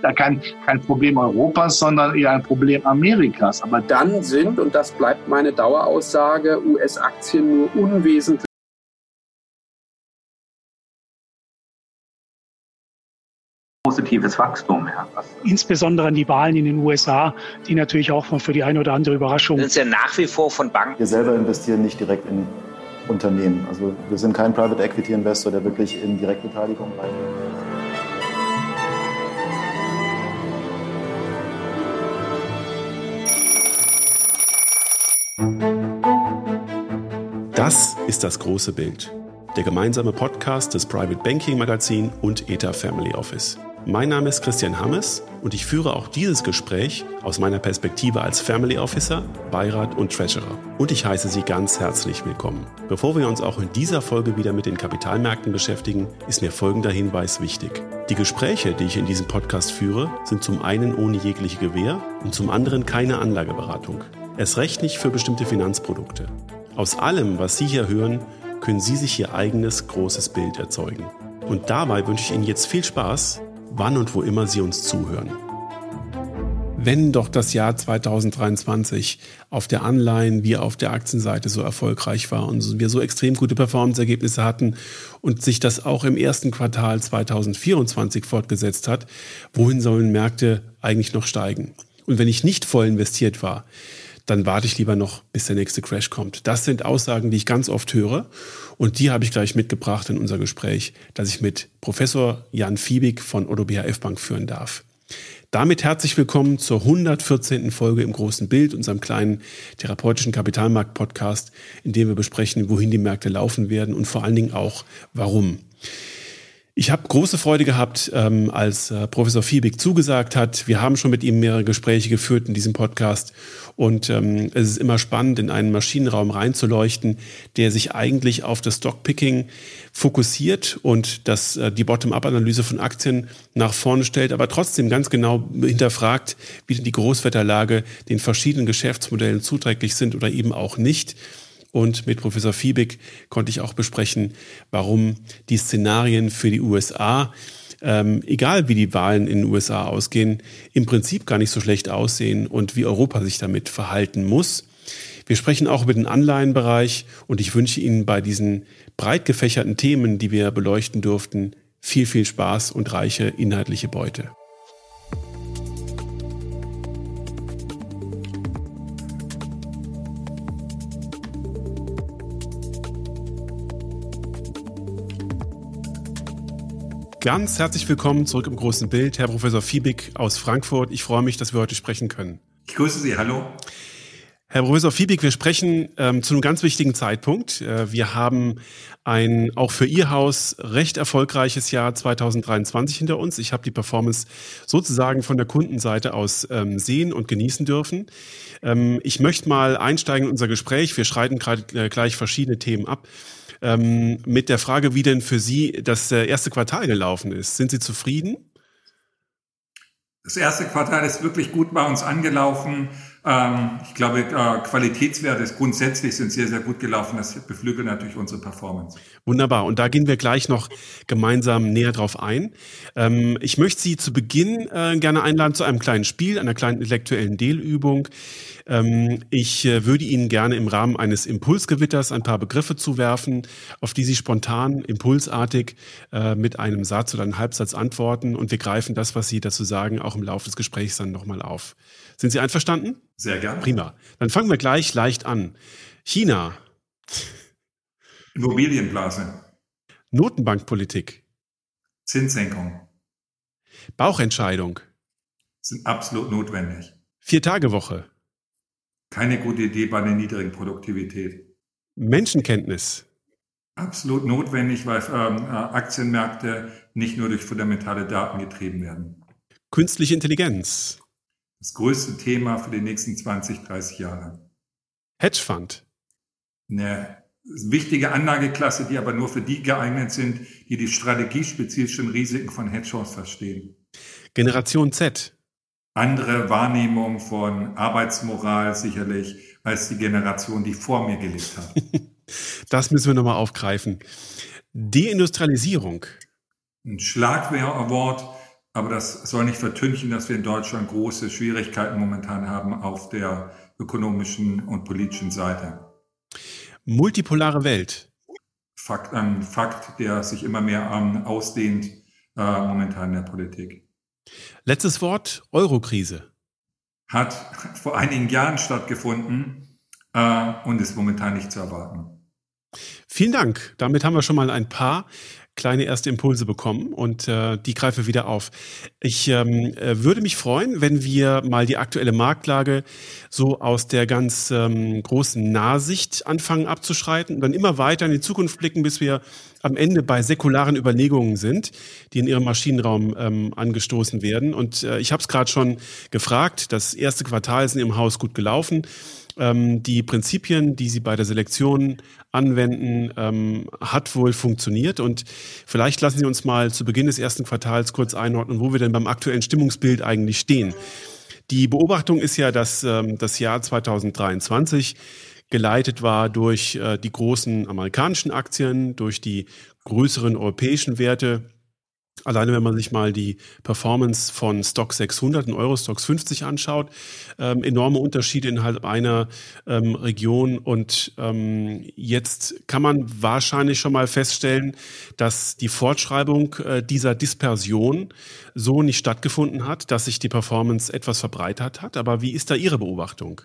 ja kein Problem Europas, sondern eher ein Problem Amerikas. Aber dann sind, und das bleibt meine Daueraussage, US-Aktien nur unwesentlich positives Wachstum. Ja. Insbesondere an die Wahlen in den USA, die natürlich auch für die eine oder andere Überraschung. Wir sind ja nach wie vor von Banken. Wir selber investieren nicht direkt in Unternehmen. Also wir sind kein Private Equity Investor, der wirklich in Direktbeteiligung reingeht. Das ist das große Bild. Der gemeinsame Podcast des Private Banking Magazin und ETA Family Office. Mein Name ist Christian Hammes und ich führe auch dieses Gespräch aus meiner Perspektive als Family Officer, Beirat und Treasurer. Und ich heiße Sie ganz herzlich willkommen. Bevor wir uns auch in dieser Folge wieder mit den Kapitalmärkten beschäftigen, ist mir folgender Hinweis wichtig. Die Gespräche, die ich in diesem Podcast führe, sind zum einen ohne jegliche Gewähr und zum anderen keine Anlageberatung. Erst recht nicht für bestimmte Finanzprodukte. Aus allem, was Sie hier hören, können Sie sich Ihr eigenes großes Bild erzeugen. Und dabei wünsche ich Ihnen jetzt viel Spaß, wann und wo immer Sie uns zuhören. Wenn doch das Jahr 2023 auf der Anleihen- wie auf der Aktienseite so erfolgreich war und wir so extrem gute Performance-Ergebnisse hatten und sich das auch im ersten Quartal 2024 fortgesetzt hat, wohin sollen Märkte eigentlich noch steigen? Und wenn ich nicht voll investiert war, dann warte ich lieber noch, bis der nächste Crash kommt. Das sind Aussagen, die ich ganz oft höre und die habe ich gleich mitgebracht in unser Gespräch, das ich mit Professor Jan Fiebig von ODDO BHF Bank führen darf. Damit herzlich willkommen zur 114. Folge im großen Bild, unserem kleinen therapeutischen Kapitalmarkt-Podcast, in dem wir besprechen, wohin die Märkte laufen werden und vor allen Dingen auch, warum. Ich habe große Freude gehabt, als Professor Fiebig zugesagt hat. Wir haben schon mit ihm mehrere Gespräche geführt in diesem Podcast und es ist immer spannend, in einen Maschinenraum reinzuleuchten, der sich eigentlich auf das Stockpicking fokussiert und die Bottom-up-Analyse von Aktien nach vorne stellt, aber trotzdem ganz genau hinterfragt, wie denn die Großwetterlage den verschiedenen Geschäftsmodellen zuträglich sind oder eben auch nicht. Und mit Professor Fiebig konnte ich auch besprechen, warum die Szenarien für die USA, egal wie die Wahlen in den USA ausgehen, im Prinzip gar nicht so schlecht aussehen und wie Europa sich damit verhalten muss. Wir sprechen auch über den Anleihenbereich und ich wünsche Ihnen bei diesen breit gefächerten Themen, die wir beleuchten durften, viel, viel Spaß und reiche inhaltliche Beute. Ganz herzlich willkommen zurück im großen Bild, Herr Professor Fiebig aus Frankfurt. Ich freue mich, dass wir heute sprechen können. Ich grüße Sie, hallo. Herr Professor Fiebig, wir sprechen zu einem ganz wichtigen Zeitpunkt. Wir haben ein auch für Ihr Haus recht erfolgreiches Jahr 2023 hinter uns. Ich habe die Performance sozusagen von der Kundenseite aus sehen und genießen dürfen. Ich möchte mal einsteigen in unser Gespräch. Wir schreiten gerade gleich verschiedene Themen ab. Mit der Frage, wie denn für Sie das erste Quartal gelaufen ist. Sind Sie zufrieden? Das erste Quartal ist wirklich gut bei uns angelaufen. Ich glaube, Qualitätswerte grundsätzlich sind sehr, sehr gut gelaufen. Das beflügelt natürlich unsere Performance. Wunderbar. Und da gehen wir gleich noch gemeinsam näher drauf ein. Ich möchte Sie zu Beginn gerne einladen zu einem kleinen Spiel, einer kleinen intellektuellen Dehlübung. Ich würde Ihnen gerne im Rahmen eines Impulsgewitters ein paar Begriffe zuwerfen, auf die Sie spontan, impulsartig mit einem Satz oder einem Halbsatz antworten. Und wir greifen das, was Sie dazu sagen, auch im Laufe des Gesprächs dann nochmal auf. Sind Sie einverstanden? Sehr gerne. Prima. Dann fangen wir gleich leicht an. China. Immobilienblase. Notenbankpolitik. Zinssenkung. Bauchentscheidung. Sind absolut notwendig. 4-Tage-Woche. Keine gute Idee bei der niedrigen Produktivität. Menschenkenntnis. Absolut notwendig, weil Aktienmärkte nicht nur durch fundamentale Daten getrieben werden. Künstliche Intelligenz. Das größte Thema für die nächsten 20, 30 Jahre. Hedgefonds. Eine wichtige Anlageklasse, die aber nur für die geeignet sind, die die strategiespezifischen Risiken von Hedgefonds verstehen. Generation Z. Andere Wahrnehmung von Arbeitsmoral sicherlich als die Generation, die vor mir gelebt hat. Das müssen wir nochmal aufgreifen. Deindustrialisierung. Ein Schlagwort, Aber das soll nicht vertünchen, dass wir in Deutschland große Schwierigkeiten momentan haben auf der ökonomischen und politischen Seite. Multipolare Welt. Ein Fakt, der sich immer mehr ausdehnt momentan in der Politik. Letztes Wort, Eurokrise. Hat vor einigen Jahren stattgefunden und ist momentan nicht zu erwarten. Vielen Dank. Damit haben wir schon mal ein paar kleine erste Impulse bekommen und die greife ich wieder auf. Ich würde mich freuen, wenn wir mal die aktuelle Marktlage so aus der ganz großen Nahsicht anfangen abzuschreiten und dann immer weiter in die Zukunft blicken, bis wir am Ende bei säkularen Überlegungen sind, die in Ihrem Maschinenraum angestoßen werden. Und ich habe es gerade schon gefragt, das erste Quartal ist in Ihrem Haus gut gelaufen. Die Prinzipien, die Sie bei der Selektion anwenden, hat wohl funktioniert. Und vielleicht lassen Sie uns mal zu Beginn des ersten Quartals kurz einordnen, wo wir denn beim aktuellen Stimmungsbild eigentlich stehen. Die Beobachtung ist ja, dass das Jahr 2023 geleitet war durch die großen amerikanischen Aktien, durch die größeren europäischen Werte. Alleine wenn man sich mal die Performance von Stoxx 600 und Eurostoxx 50 anschaut, enorme Unterschiede innerhalb einer Region. Und jetzt kann man wahrscheinlich schon mal feststellen, dass die Fortschreibung dieser Dispersion so nicht stattgefunden hat, dass sich die Performance etwas verbreitert hat. Aber wie ist da Ihre Beobachtung?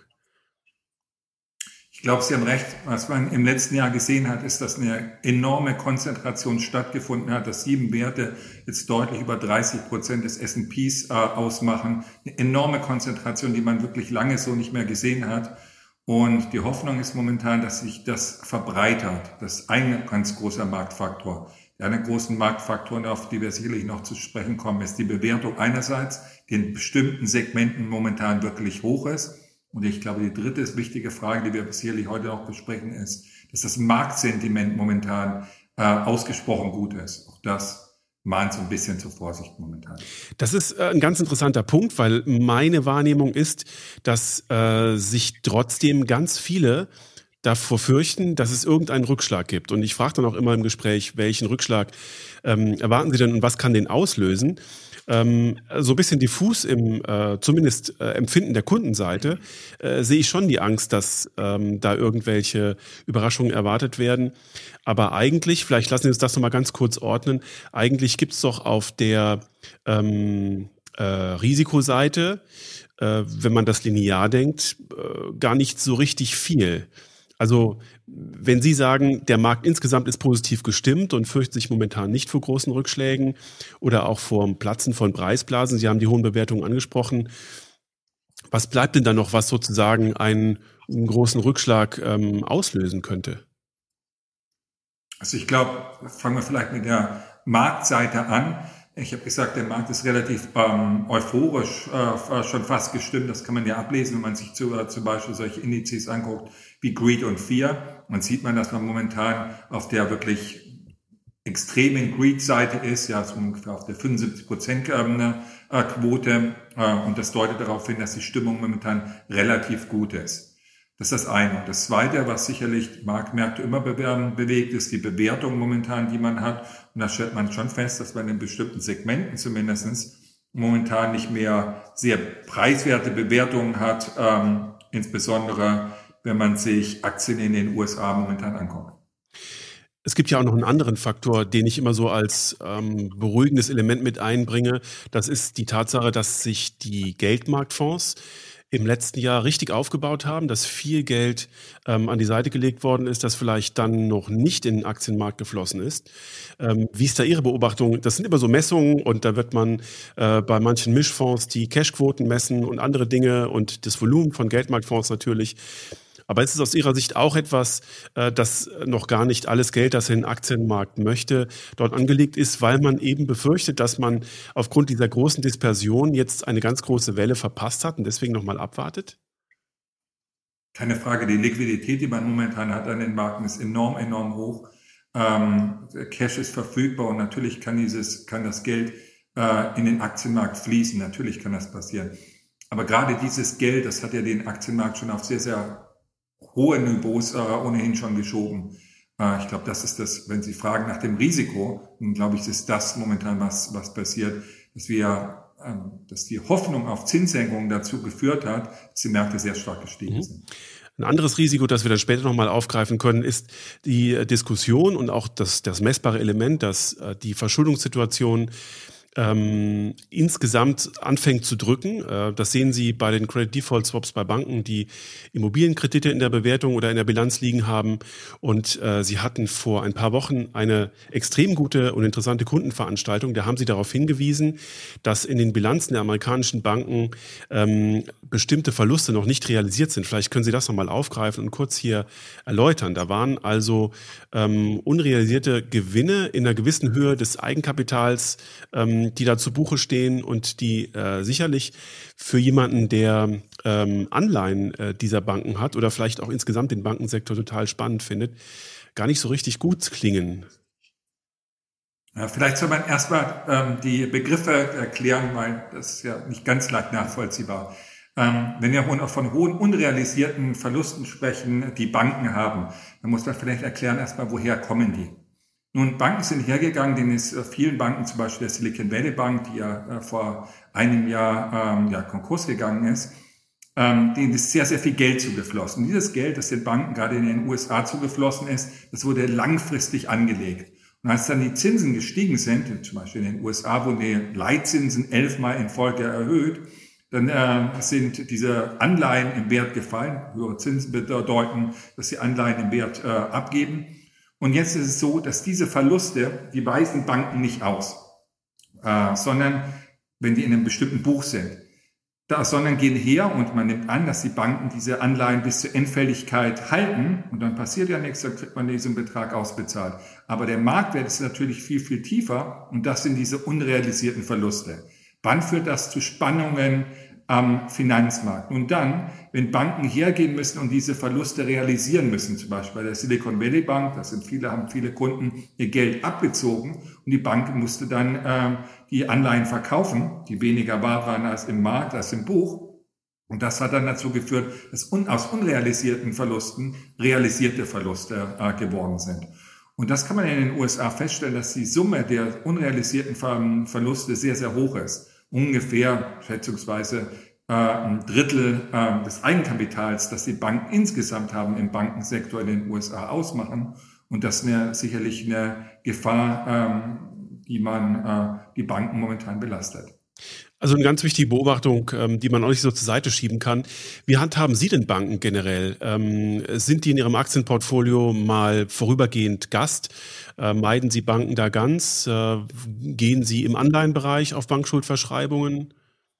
Ich glaube, Sie haben recht. Was man im letzten Jahr gesehen hat, ist, dass eine enorme Konzentration stattgefunden hat, dass 7 Werte jetzt deutlich über 30% des S&Ps ausmachen. Eine enorme Konzentration, die man wirklich lange so nicht mehr gesehen hat. Und die Hoffnung ist momentan, dass sich das verbreitert. Das ist ein ganz großer Marktfaktor. Der eine großen Marktfaktor, auf die wir sicherlich noch zu sprechen kommen, ist die Bewertung einerseits, die in bestimmten Segmenten momentan wirklich hoch ist. Und ich glaube, die dritte wichtige Frage, die wir sicherlich heute noch besprechen, ist, dass das Marktsentiment momentan ausgesprochen gut ist. Auch das mahnt so ein bisschen zur Vorsicht momentan. Das ist ein ganz interessanter Punkt, weil meine Wahrnehmung ist, dass sich trotzdem ganz viele davor fürchten, dass es irgendeinen Rückschlag gibt. Und ich frage dann auch immer im Gespräch, welchen Rückschlag erwarten Sie denn und was kann den auslösen? So ein bisschen diffus im zumindest Empfinden der Kundenseite sehe ich schon die Angst, dass da irgendwelche Überraschungen erwartet werden. Aber eigentlich, vielleicht lassen Sie uns das nochmal ganz kurz ordnen, eigentlich gibt es doch auf der Risikoseite, wenn man das linear denkt, gar nicht so richtig viel. Also wenn Sie sagen, der Markt insgesamt ist positiv gestimmt und fürchtet sich momentan nicht vor großen Rückschlägen oder auch vor dem Platzen von Preisblasen, Sie haben die hohen Bewertungen angesprochen, was bleibt denn da noch, was sozusagen einen großen Rückschlag auslösen könnte? Also ich glaube, fangen wir vielleicht mit der Marktseite an. Ich habe gesagt, der Markt ist relativ euphorisch schon fast gestimmt. Das kann man ja ablesen, wenn man sich zum Beispiel solche Indizes anguckt wie Greed und Fear. Man sieht man, dass man momentan auf der wirklich extremen Greed-Seite ist, ja, so ungefähr auf der 75% Quote. Und das deutet darauf hin, dass die Stimmung momentan relativ gut ist. Das ist das eine. Und das zweite, was sicherlich Marktmärkte immer bewegt, ist die Bewertung momentan, die man hat. Und da stellt man schon fest, dass man in bestimmten Segmenten zumindest momentan nicht mehr sehr preiswerte Bewertungen hat, insbesondere wenn man sich Aktien in den USA momentan anguckt. Es gibt ja auch noch einen anderen Faktor, den ich immer so als beruhigendes Element mit einbringe. Das ist die Tatsache, dass sich die Geldmarktfonds im letzten Jahr richtig aufgebaut haben, dass viel Geld an die Seite gelegt worden ist, das vielleicht dann noch nicht in den Aktienmarkt geflossen ist. Wie ist da Ihre Beobachtung? Das sind immer so Messungen und da wird man bei manchen Mischfonds die Cashquoten messen und andere Dinge und das Volumen von Geldmarktfonds natürlich. Aber ist es aus Ihrer Sicht auch etwas, dass noch gar nicht alles Geld, das in den Aktienmarkt möchte, dort angelegt ist, weil man eben befürchtet, dass man aufgrund dieser großen Dispersion jetzt eine ganz große Welle verpasst hat und deswegen nochmal abwartet? Keine Frage, die Liquidität, die man momentan hat an den Märkten, ist enorm hoch. Cash ist verfügbar und natürlich kann das Geld in den Aktienmarkt fließen. Natürlich kann das passieren. Aber gerade dieses Geld, das hat ja den Aktienmarkt schon auf sehr, sehr hohe Niveaus ohnehin schon geschoben. Ich glaube, das ist das, wenn Sie fragen nach dem Risiko, dann glaube ich, ist das momentan was passiert, dass die Hoffnung auf Zinssenkungen dazu geführt hat, dass die Märkte sehr stark gestiegen sind. Ein anderes Risiko, das wir dann später nochmal aufgreifen können, ist die Diskussion und auch das messbare Element, dass die Verschuldungssituation insgesamt anfängt zu drücken. Das sehen Sie bei den Credit Default Swaps bei Banken, die Immobilienkredite in der Bewertung oder in der Bilanz liegen haben. Und Sie hatten vor ein paar Wochen eine extrem gute und interessante Kundenveranstaltung. Da haben Sie darauf hingewiesen, dass in den Bilanzen der amerikanischen Banken bestimmte Verluste noch nicht realisiert sind. Vielleicht können Sie das nochmal aufgreifen und kurz hier erläutern. Da waren also unrealisierte Gewinne in einer gewissen Höhe des Eigenkapitals, die da zu Buche stehen und die sicherlich für jemanden, der Anleihen dieser Banken hat oder vielleicht auch insgesamt den Bankensektor total spannend findet, gar nicht so richtig gut klingen. Ja, vielleicht soll man erstmal die Begriffe erklären, weil das ist ja nicht ganz leicht nachvollziehbar. Wenn wir von hohen unrealisierten Verlusten sprechen, die Banken haben, dann muss man vielleicht erklären erstmal, woher kommen die. Nun, Banken sind hergegangen, denen ist vielen Banken, zum Beispiel der Silicon Valley Bank, die ja vor einem Jahr Konkurs gegangen ist, denen ist sehr, sehr viel Geld zugeflossen. Und dieses Geld, das den Banken gerade in den USA zugeflossen ist, das wurde langfristig angelegt. Und als dann die Zinsen gestiegen sind, zum Beispiel in den USA wurden die Leitzinsen 11-mal in Folge erhöht, dann sind diese Anleihen im Wert gefallen. Höhere Zinsen bedeuten, dass die Anleihen im Wert abgeben. Und jetzt ist es so, dass diese Verluste, die weisen Banken nicht aus, sondern wenn die in einem bestimmten Buch sind, sondern gehen her und man nimmt an, dass die Banken diese Anleihen bis zur Endfälligkeit halten und dann passiert ja nichts, dann kriegt man diesen Betrag ausbezahlt. Aber der Marktwert ist natürlich viel, viel tiefer und das sind diese unrealisierten Verluste. Wann führt das zu Spannungen am Finanzmarkt? Nun dann, wenn Banken hergehen müssen und diese Verluste realisieren müssen, zum Beispiel bei der Silicon Valley Bank, haben viele Kunden ihr Geld abgezogen und die Bank musste dann die Anleihen verkaufen, die weniger wert waren als im Markt, als im Buch. Und das hat dann dazu geführt, dass aus unrealisierten Verlusten realisierte Verluste geworden sind. Und das kann man in den USA feststellen, dass die Summe der unrealisierten Verluste sehr, sehr hoch ist. Ungefähr, schätzungsweise, ein Drittel des Eigenkapitals, das die Banken insgesamt haben im Bankensektor in den USA ausmachen. Und das ist sicherlich eine Gefahr, die die Banken momentan belastet. Also eine ganz wichtige Beobachtung, die man auch nicht so zur Seite schieben kann. Wie handhaben Sie denn Banken generell? Sind die in Ihrem Aktienportfolio mal vorübergehend Gast? Meiden Sie Banken da ganz? Gehen Sie im Anleihenbereich auf Bankschuldverschreibungen?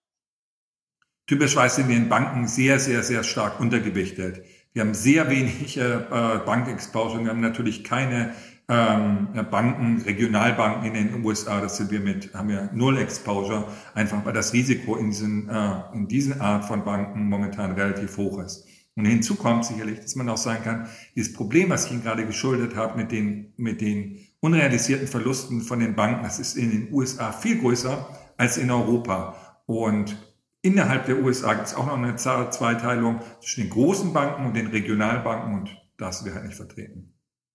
Typischerweise sind wir in Banken sehr, sehr, sehr stark untergewichtet. Wir haben sehr wenig Bankexposure. Wir haben natürlich keine Banken, Regionalbanken in den USA, haben wir null Exposure, einfach weil das Risiko in diesen Art von Banken momentan relativ hoch ist. Und hinzu kommt sicherlich, dass man auch sagen kann, dieses Problem, was ich Ihnen gerade geschildert habe mit den unrealisierten Verlusten von den Banken, das ist in den USA viel größer als in Europa. Und innerhalb der USA gibt es auch noch eine Zweiteilung zwischen den großen Banken und den Regionalbanken und da sind wir halt nicht vertreten.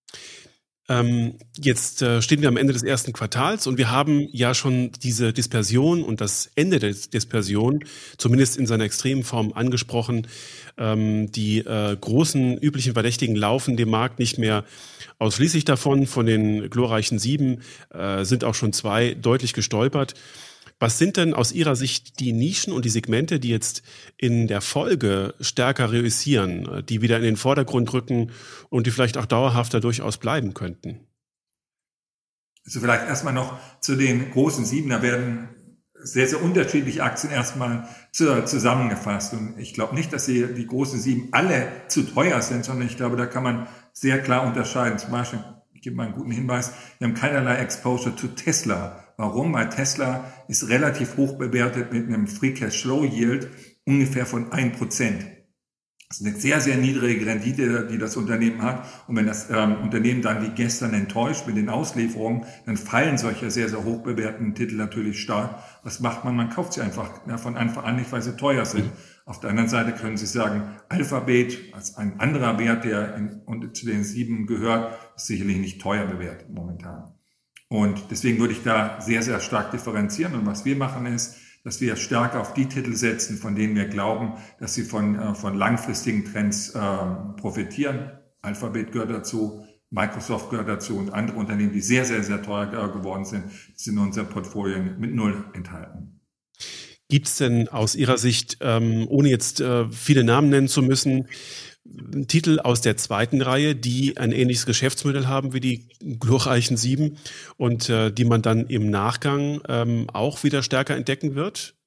Jetzt stehen wir am Ende des ersten Quartals und wir haben ja schon diese Dispersion und das Ende der Dispersion, zumindest in seiner extremen Form, angesprochen. Die großen üblichen Verdächtigen laufen dem Markt nicht mehr ausschließlich davon. Von den glorreichen 7 sind auch schon 2 deutlich gestolpert. Was sind denn aus Ihrer Sicht die Nischen und die Segmente, die jetzt in der Folge stärker reüssieren, die wieder in den Vordergrund rücken und die vielleicht auch dauerhafter durchaus bleiben könnten? Also vielleicht erstmal noch zu den großen 7. Da werden sehr, sehr unterschiedliche Aktien erstmal zusammengefasst. Und ich glaube nicht, dass die großen 7 alle zu teuer sind, sondern ich glaube, da kann man sehr klar unterscheiden. Zum Beispiel, ich gebe mal einen guten Hinweis, wir haben keinerlei Exposure zu Tesla. Warum? Weil Tesla ist relativ hoch bewertet mit einem Free Cash Flow Yield ungefähr von 1%. Das ist eine sehr, sehr niedrige Rendite, die das Unternehmen hat. Und wenn das Unternehmen dann wie gestern enttäuscht mit den Auslieferungen, dann fallen solche sehr, sehr hoch bewerteten Titel natürlich stark. Was macht man? Man kauft sie einfach von Anfang an nicht, weil sie teuer sind. Auf der anderen Seite können Sie sagen, Alphabet als ein anderer Wert, der zu den 7 gehört, ist sicherlich nicht teuer bewertet momentan. Und deswegen würde ich da sehr, sehr stark differenzieren. Und was wir machen ist, dass wir stärker auf die Titel setzen, von denen wir glauben, dass sie von langfristigen Trends profitieren. Alphabet gehört dazu, Microsoft gehört dazu und andere Unternehmen, die sehr, sehr, sehr teuer geworden sind in unserem Portfolio mit null enthalten. Gibt es denn aus Ihrer Sicht, ohne jetzt viele Namen nennen zu müssen, Titel aus der zweiten Reihe, die ein ähnliches Geschäftsmodell haben wie die glorreichen 7 und die man dann im Nachgang auch wieder stärker entdecken wird?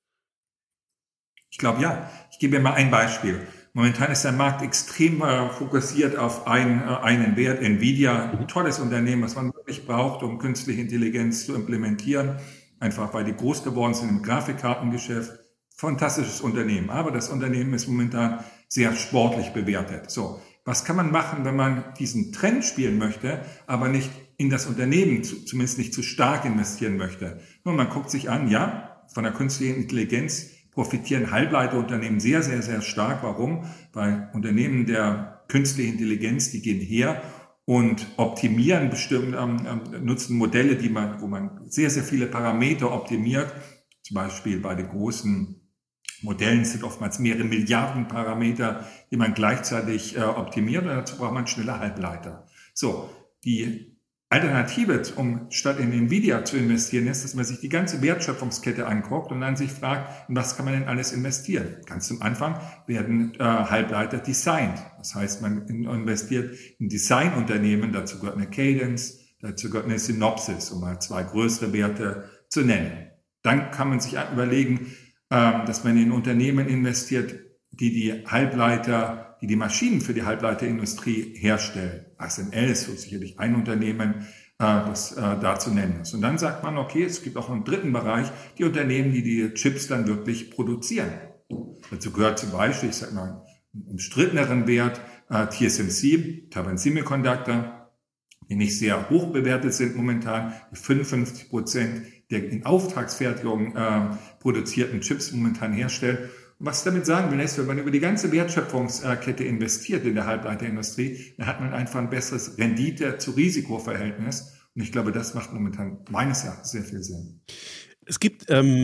Ich glaube, ja. Ich gebe mir mal ein Beispiel. Momentan ist der Markt extrem fokussiert auf einen Wert, Nvidia, ein tolles Unternehmen, was man wirklich braucht, um künstliche Intelligenz zu implementieren, einfach weil die groß geworden sind im Grafikkartengeschäft. Fantastisches Unternehmen, aber das Unternehmen ist momentan sehr sportlich bewertet. So, was kann man machen, wenn man diesen Trend spielen möchte, aber nicht in das Unternehmen, zumindest nicht zu stark investieren möchte? Nun, man guckt sich an, ja, von der künstlichen Intelligenz profitieren Halbleiterunternehmen sehr, sehr, sehr stark. Warum? Weil Unternehmen der künstlichen Intelligenz, die gehen her und optimieren bestimmt, nutzen Modelle, wo man sehr, sehr viele Parameter optimiert. Zum Beispiel bei den großen Modellen sind oftmals mehrere Milliarden Parameter, die man gleichzeitig optimiert, und dazu braucht man schnelle Halbleiter. So, die Alternative, um statt in Nvidia zu investieren, ist, dass man sich die ganze Wertschöpfungskette anguckt und dann sich fragt, in was kann man denn alles investieren? Ganz zum Anfang werden Halbleiter designt. Das heißt, man investiert in Designunternehmen, dazu gehört eine Cadence, dazu gehört eine Synopsys, um mal 2 größere Werte zu nennen. Dann kann man sich überlegen, dass man in Unternehmen investiert, die Halbleiter, die Maschinen für die Halbleiterindustrie herstellen. ASML ist so sicherlich ein Unternehmen, das da zu nennen ist. Und dann sagt man, okay, es gibt auch einen dritten Bereich, die Unternehmen, die Chips dann wirklich produzieren. Dazu gehört zum Beispiel, ich sage mal, einen umstritteneren Wert, TSMC, Taiwan Semiconductor, die nicht sehr hoch bewertet sind momentan, die 55% der in Auftragsfertigung produzierten Chips momentan herstellen. Und was ich damit sagen will, ist, wenn man über die ganze Wertschöpfungskette investiert in der Halbleiterindustrie, dann hat man einfach ein besseres Rendite-zu-Risiko-Verhältnis. Und ich glaube, das macht momentan meines Erachtens sehr viel Sinn. Es gibt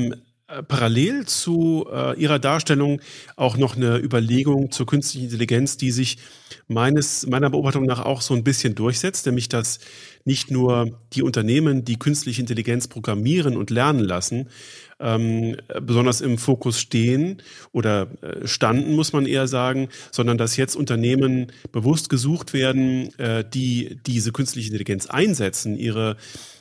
parallel zu Ihrer Darstellung auch noch eine Überlegung zur künstlichen Intelligenz, die sich meiner Beobachtung nach auch so ein bisschen durchsetzt, nämlich dass nicht nur die Unternehmen, die künstliche Intelligenz programmieren und lernen lassen, besonders im Fokus stehen oder standen, muss man eher sagen, sondern dass jetzt Unternehmen bewusst gesucht werden, die diese künstliche Intelligenz einsetzen, ihre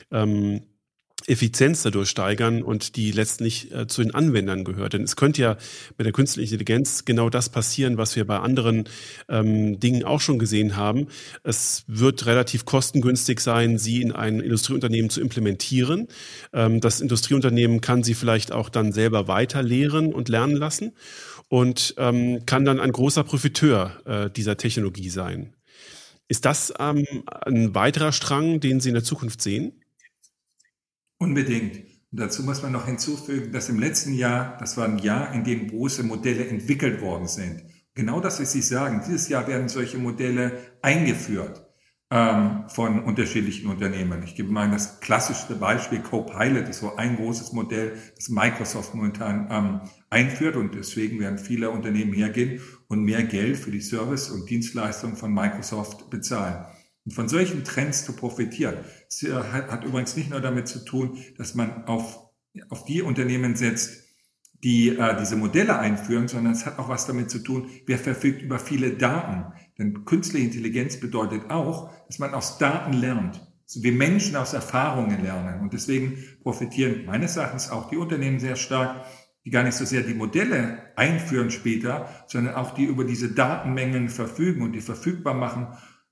Effizienz dadurch steigern und die letztlich zu den Anwendern gehört. Denn es könnte ja mit der künstlichen Intelligenz genau das passieren, was wir bei anderen Dingen auch schon gesehen haben. Es wird relativ kostengünstig sein, sie in ein Industrieunternehmen zu implementieren. Das Industrieunternehmen kann sie vielleicht auch dann selber weiter lehren und lernen lassen und kann dann ein großer Profiteur dieser Technologie sein. Ist das ein weiterer Strang, den Sie in der Zukunft sehen? Unbedingt. Und dazu muss man noch hinzufügen, dass im letzten Jahr, das war ein Jahr, in dem große Modelle entwickelt worden sind. Genau das, was Sie sagen, dieses Jahr werden solche Modelle eingeführt von unterschiedlichen Unternehmen. Ich gebe mal das klassischste Beispiel, Copilot ist so ein großes Modell, das Microsoft momentan einführt, und deswegen werden viele Unternehmen hergehen und mehr Geld für die Service und Dienstleistungen von Microsoft bezahlen. Und von solchen Trends zu profitieren, das hat übrigens nicht nur damit zu tun, dass man auf die Unternehmen setzt, die diese Modelle einführen, sondern es hat auch was damit zu tun, wer verfügt über viele Daten. Denn künstliche Intelligenz bedeutet auch, dass man aus Daten lernt. Also wir Menschen aus Erfahrungen lernen. Und deswegen profitieren meines Erachtens auch die Unternehmen sehr stark, die gar nicht so sehr die Modelle einführen später, sondern auch die über diese Datenmengen verfügen und die verfügbar machen,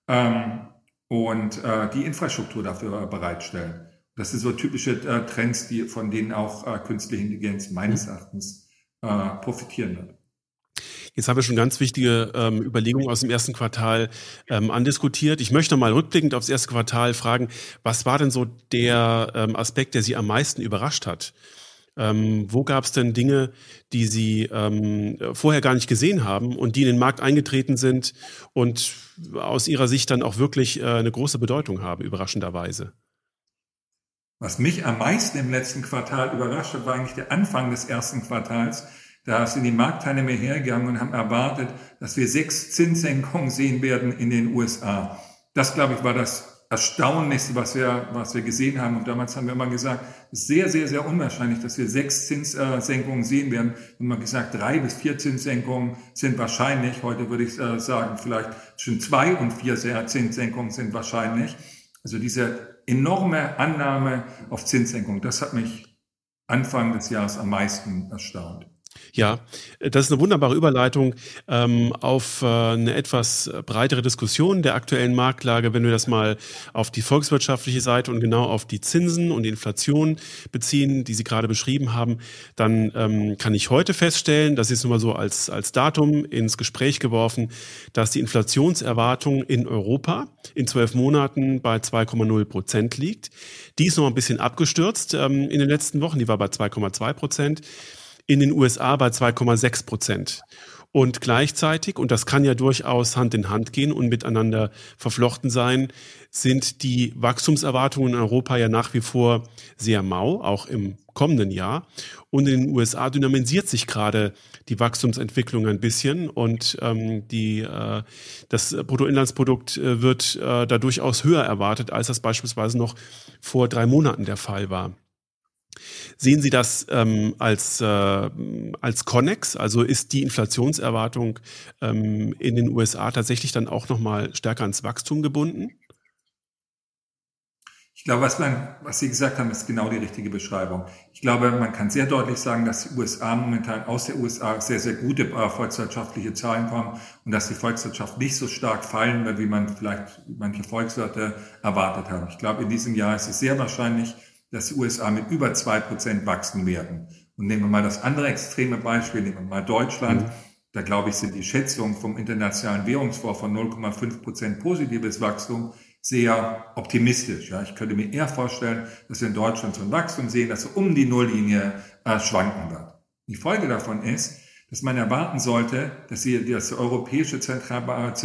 und die Infrastruktur dafür bereitstellen. Das sind so typische Trends, von denen auch künstliche Intelligenz meines Erachtens profitieren wird. Jetzt haben wir schon ganz wichtige Überlegungen aus dem ersten Quartal andiskutiert. Ich möchte mal rückblickend aufs erste Quartal fragen, was war denn so der Aspekt, der Sie am meisten überrascht hat? Wo gab es denn Dinge, die Sie vorher gar nicht gesehen haben und die in den Markt eingetreten sind und aus Ihrer Sicht dann auch wirklich eine große Bedeutung haben, überraschenderweise? Was mich am meisten im letzten Quartal überrascht hat, war eigentlich der Anfang des ersten Quartals. Da sind die Marktteilnehmer hergegangen und haben erwartet, dass wir 6 Zinssenkungen sehen werden in den USA. Das, glaube ich, war das Erstaunlichste, was wir gesehen haben. Und damals haben wir immer gesagt, es ist sehr, sehr, sehr unwahrscheinlich, dass wir 6 Zinssenkungen sehen werden. Wir haben immer gesagt, 3 bis 4 Zinssenkungen sind wahrscheinlich. Heute würde ich sagen, vielleicht schon 2 und 4 Zinssenkungen sind wahrscheinlich. Also diese enorme Annahme auf Zinssenkung, das hat mich Anfang des Jahres am meisten erstaunt. Ja, das ist eine wunderbare Überleitung auf eine etwas breitere Diskussion der aktuellen Marktlage. Wenn wir das mal auf die volkswirtschaftliche Seite und genau auf die Zinsen und die Inflation beziehen, die Sie gerade beschrieben haben, dann kann ich heute feststellen, das ist nur mal so als Datum ins Gespräch geworfen, dass die Inflationserwartung in Europa in 12 Monaten bei 2,0% liegt. Die ist noch ein bisschen abgestürzt in den letzten Wochen, die war bei 2,2%. In den USA bei 2,6%. Und gleichzeitig, und das kann ja durchaus Hand in Hand gehen und miteinander verflochten sein, sind die Wachstumserwartungen in Europa ja nach wie vor sehr mau, auch im kommenden Jahr. Und in den USA dynamisiert sich gerade die Wachstumsentwicklung ein bisschen und das Bruttoinlandsprodukt wird da durchaus höher erwartet, als das beispielsweise noch vor 3 Monaten der Fall war. Sehen Sie das als Connex? Also ist die Inflationserwartung in den USA tatsächlich dann auch nochmal stärker ans Wachstum gebunden? Ich glaube, was Sie gesagt haben, ist genau die richtige Beschreibung. Ich glaube, man kann sehr deutlich sagen, dass die USA momentan aus der USA sehr, sehr gute volkswirtschaftliche Zahlen kommen und dass die Volkswirtschaft nicht so stark fallen wird, wie man vielleicht manche Volkswirte erwartet haben. Ich glaube, in diesem Jahr ist es sehr wahrscheinlich, dass die USA mit über 2% wachsen werden. Und nehmen wir mal das andere extreme Beispiel, nehmen wir mal Deutschland. Da glaube ich, sind die Schätzungen vom Internationalen Währungsfonds von 0,5% positives Wachstum sehr optimistisch. Ja, ich könnte mir eher vorstellen, dass wir in Deutschland so ein Wachstum sehen, das so um die Nulllinie schwanken wird. Die Folge davon ist, dass man erwarten sollte, dass die Europäische Zentralbank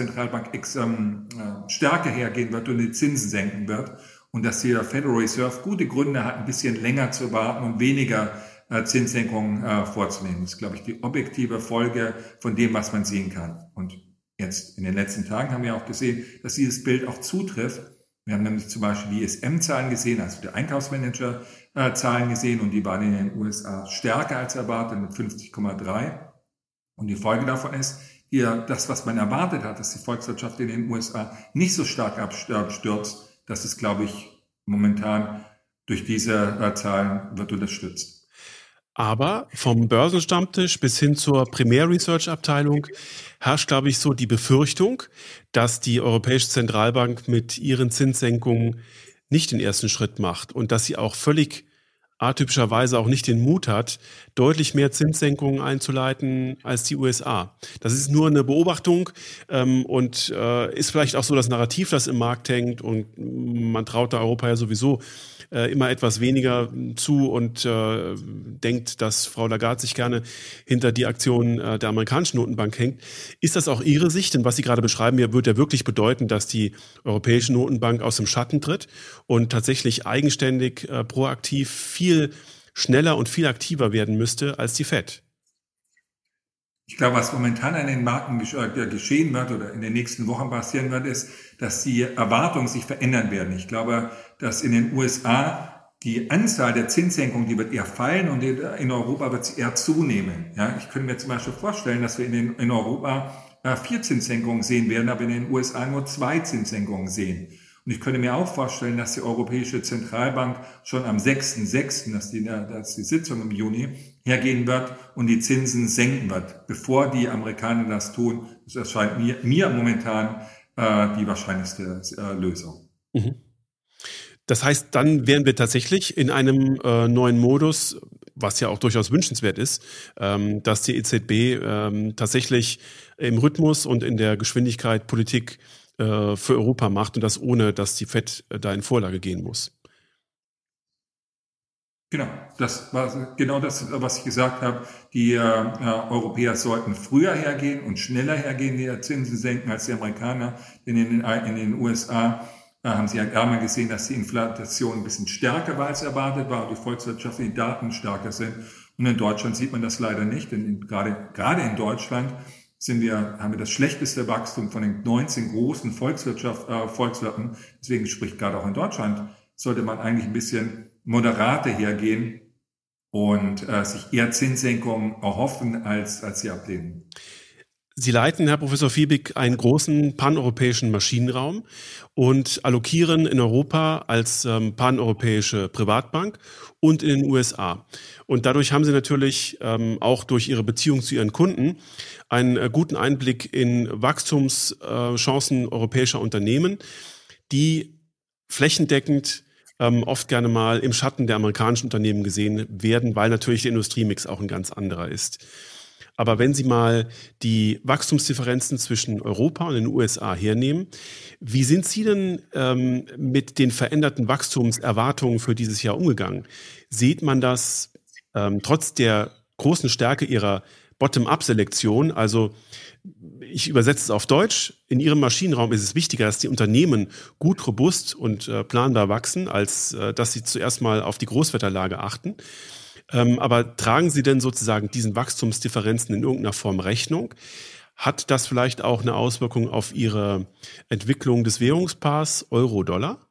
stärker hergehen wird und die Zinsen senken wird. Und dass die Federal Reserve gute Gründe hat, ein bisschen länger zu warten und weniger Zinssenkungen vorzunehmen. Das ist, glaube ich, die objektive Folge von dem, was man sehen kann. Und jetzt in den letzten Tagen haben wir auch gesehen, dass dieses Bild auch zutrifft. Wir haben nämlich zum Beispiel die ISM-Zahlen gesehen, also die Einkaufsmanager-Zahlen gesehen, und die waren in den USA stärker als erwartet mit 50,3. Und die Folge davon ist, das, was man erwartet hat, dass die Volkswirtschaft in den USA nicht so stark abstürzt, das ist, glaube ich, momentan durch diese Zahlen wird unterstützt. Aber vom Börsenstammtisch bis hin zur Primär-Research-Abteilung herrscht, glaube ich, so die Befürchtung, dass die Europäische Zentralbank mit ihren Zinssenkungen nicht den ersten Schritt macht und dass sie auch völlig atypischerweise auch nicht den Mut hat, deutlich mehr Zinssenkungen einzuleiten als die USA. Das ist nur eine Beobachtung und ist vielleicht auch so das Narrativ, das im Markt hängt, und man traut da Europa ja sowieso immer etwas weniger zu und denkt, dass Frau Lagarde sich gerne hinter die Aktion der amerikanischen Notenbank hängt. Ist das auch Ihre Sicht? Denn was Sie gerade beschreiben, wird ja wirklich bedeuten, dass die Europäische Notenbank aus dem Schatten tritt und tatsächlich eigenständig, proaktiv viel schneller und viel aktiver werden müsste als die Fed. Ich glaube, was momentan an den Märkten geschehen wird oder in den nächsten Wochen passieren wird, ist, dass die Erwartungen sich verändern werden. Ich glaube, dass in den USA die Anzahl der Zinssenkungen, die wird eher fallen, und in Europa wird sie eher zunehmen. Ja, ich könnte mir zum Beispiel vorstellen, dass wir in Europa 4 Zinssenkungen sehen werden, aber in den USA nur 2 Zinssenkungen sehen. Und ich könnte mir auch vorstellen, dass die Europäische Zentralbank schon am 6.6., dass die Sitzung im Juni, hergehen wird und die Zinsen senken wird, bevor die Amerikaner das tun. Das erscheint mir momentan die wahrscheinlichste Lösung. Mhm. Das heißt, dann wären wir tatsächlich in einem neuen Modus, was ja auch durchaus wünschenswert ist, dass die EZB tatsächlich im Rhythmus und in der Geschwindigkeit Politik für Europa macht, und das ohne, dass die Fed da in Vorlage gehen muss. Genau, das war genau das, was ich gesagt habe. Die Europäer sollten früher hergehen und schneller hergehen, die Zinsen senken als die Amerikaner. Denn in den USA haben Sie ja einmal gesehen, dass die Inflation ein bisschen stärker war als erwartet war und die volkswirtschaftlichen Daten stärker sind. Und in Deutschland sieht man das leider nicht, denn gerade in Deutschland haben wir das schlechteste Wachstum von den 19 großen Volkswirten. Deswegen spricht gerade auch in Deutschland, sollte man eigentlich ein bisschen moderater hergehen und sich eher Zinssenkungen erhoffen, als sie ablehnen. Sie leiten, Herr Professor Fiebig, einen großen paneuropäischen Maschinenraum und allokieren in Europa als paneuropäische Privatbank und in den USA. Und dadurch haben Sie natürlich auch durch Ihre Beziehung zu Ihren Kunden einen guten Einblick in Wachstumschancen europäischer Unternehmen, die flächendeckend oft gerne mal im Schatten der amerikanischen Unternehmen gesehen werden, weil natürlich der Industriemix auch ein ganz anderer ist. Aber wenn Sie mal die Wachstumsdifferenzen zwischen Europa und den USA hernehmen, wie sind Sie denn mit den veränderten Wachstumserwartungen für dieses Jahr umgegangen? Sieht man das trotz der großen Stärke Ihrer Bottom-up-Selektion, also ich übersetze es auf Deutsch, in Ihrem Maschinenraum ist es wichtiger, dass die Unternehmen gut, robust und planbar wachsen, als dass sie zuerst mal auf die Großwetterlage achten. Aber tragen Sie denn sozusagen diesen Wachstumsdifferenzen in irgendeiner Form Rechnung? Hat das vielleicht auch eine Auswirkung auf Ihre Entwicklung des Währungspaars Euro-Dollar?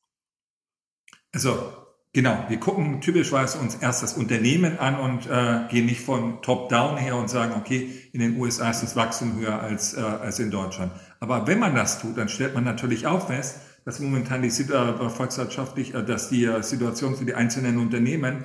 Also genau, wir gucken typischerweise uns erst das Unternehmen an und gehen nicht von top-down her und sagen, okay, in den USA ist das Wachstum höher als in Deutschland. Aber wenn man das tut, dann stellt man natürlich auch fest, dass momentan dass die Situation für die einzelnen Unternehmen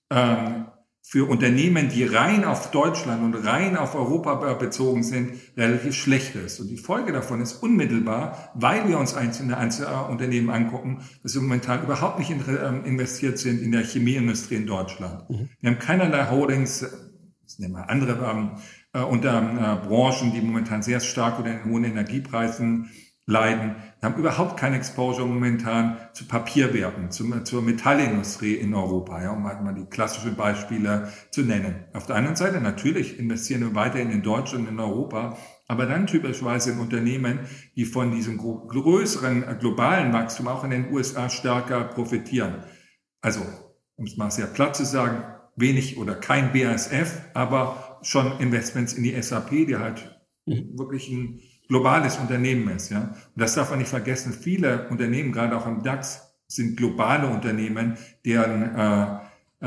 für Unternehmen, die rein auf Deutschland und rein auf Europa bezogen sind, relativ schlecht ist. Und die Folge davon ist unmittelbar, weil wir uns einzelne Unternehmen angucken, dass wir momentan überhaupt nicht investiert sind in der Chemieindustrie in Deutschland. Wir haben keinerlei Holdings, das nehmen wir andere Branchen, die momentan sehr stark unter den hohen Energiepreisen leiden. Wir haben überhaupt keine Exposure momentan zu Papierwerken, zur Metallindustrie in Europa, ja, um halt mal die klassischen Beispiele zu nennen. Auf der anderen Seite natürlich investieren wir weiterhin in Deutschland und in Europa, aber dann typischerweise in Unternehmen, die von diesem größeren globalen Wachstum auch in den USA stärker profitieren. Also, um es mal sehr platt zu sagen, wenig oder kein BASF, aber schon Investments in die SAP, die halt wirklich ein globales Unternehmen ist, ja. Und das darf man nicht vergessen. Viele Unternehmen, gerade auch im DAX, sind globale Unternehmen, deren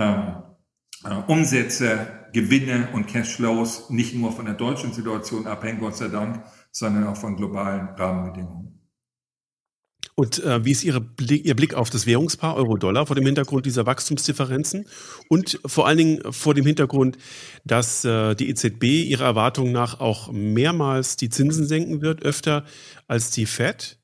Umsätze, Gewinne und Cashflows nicht nur von der deutschen Situation abhängen, Gott sei Dank, sondern auch von globalen Rahmenbedingungen. Und wie ist Ihr Blick auf das Währungspaar Euro-Dollar vor dem Hintergrund dieser Wachstumsdifferenzen und vor allen Dingen vor dem Hintergrund, dass die EZB ihrer Erwartung nach auch mehrmals die Zinsen senken wird, öfter als die Fed?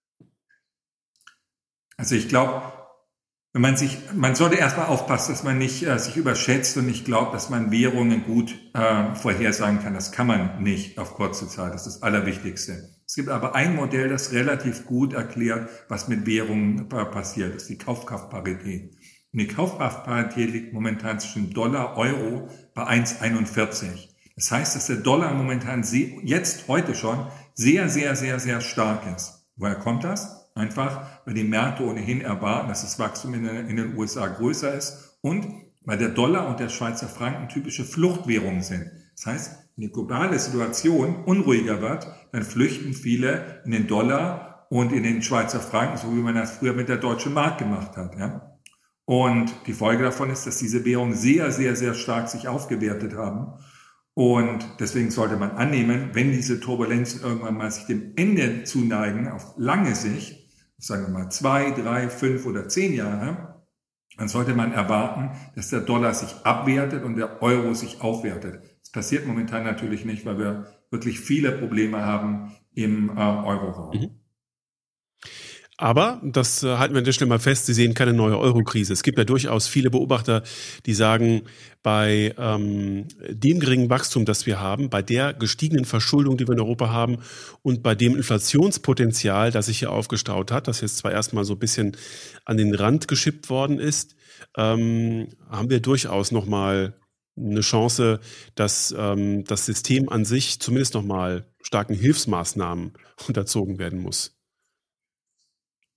Also ich glaube, man sollte erstmal aufpassen, dass man nicht sich überschätzt und nicht glaubt, dass man Währungen gut vorhersagen kann. Das kann man nicht auf kurze Zeit. Das ist das Allerwichtigste. Es gibt aber ein Modell, das relativ gut erklärt, was mit Währungen passiert. Das ist die Kaufkraftparität. Und die Kaufkraftparität liegt momentan zwischen Dollar, Euro bei 1,41. Das heißt, dass der Dollar momentan heute schon sehr, sehr, sehr, sehr stark ist. Woher kommt das? Einfach, weil die Märkte ohnehin erwarten, dass das Wachstum in den USA größer ist und weil der Dollar und der Schweizer Franken typische Fluchtwährungen sind. Das heißt, wenn die globale Situation unruhiger wird, dann flüchten viele in den Dollar und in den Schweizer Franken, so wie man das früher mit der deutschen Mark gemacht hat. Ja? Und die Folge davon ist, dass diese Währungen sehr, sehr, sehr stark sich aufgewertet haben. Und deswegen sollte man annehmen, wenn diese Turbulenzen irgendwann mal sich dem Ende zuneigen, auf lange Sicht, sagen wir mal 2, 3, 5 oder 10 Jahre, dann sollte man erwarten, dass der Dollar sich abwertet und der Euro sich aufwertet. Das passiert momentan natürlich nicht, weil wir wirklich viele Probleme haben im Euroraum. Aber, das halten wir an der Stelle mal fest, Sie sehen keine neue Euro-Krise. Es gibt ja durchaus viele Beobachter, die sagen, bei dem geringen Wachstum, das wir haben, bei der gestiegenen Verschuldung, die wir in Europa haben und bei dem Inflationspotenzial, das sich hier aufgestaut hat, das jetzt zwar erstmal so ein bisschen an den Rand geschippt worden ist, haben wir durchaus nochmal eine Chance, dass das System an sich zumindest nochmal starken Hilfsmaßnahmen unterzogen werden muss.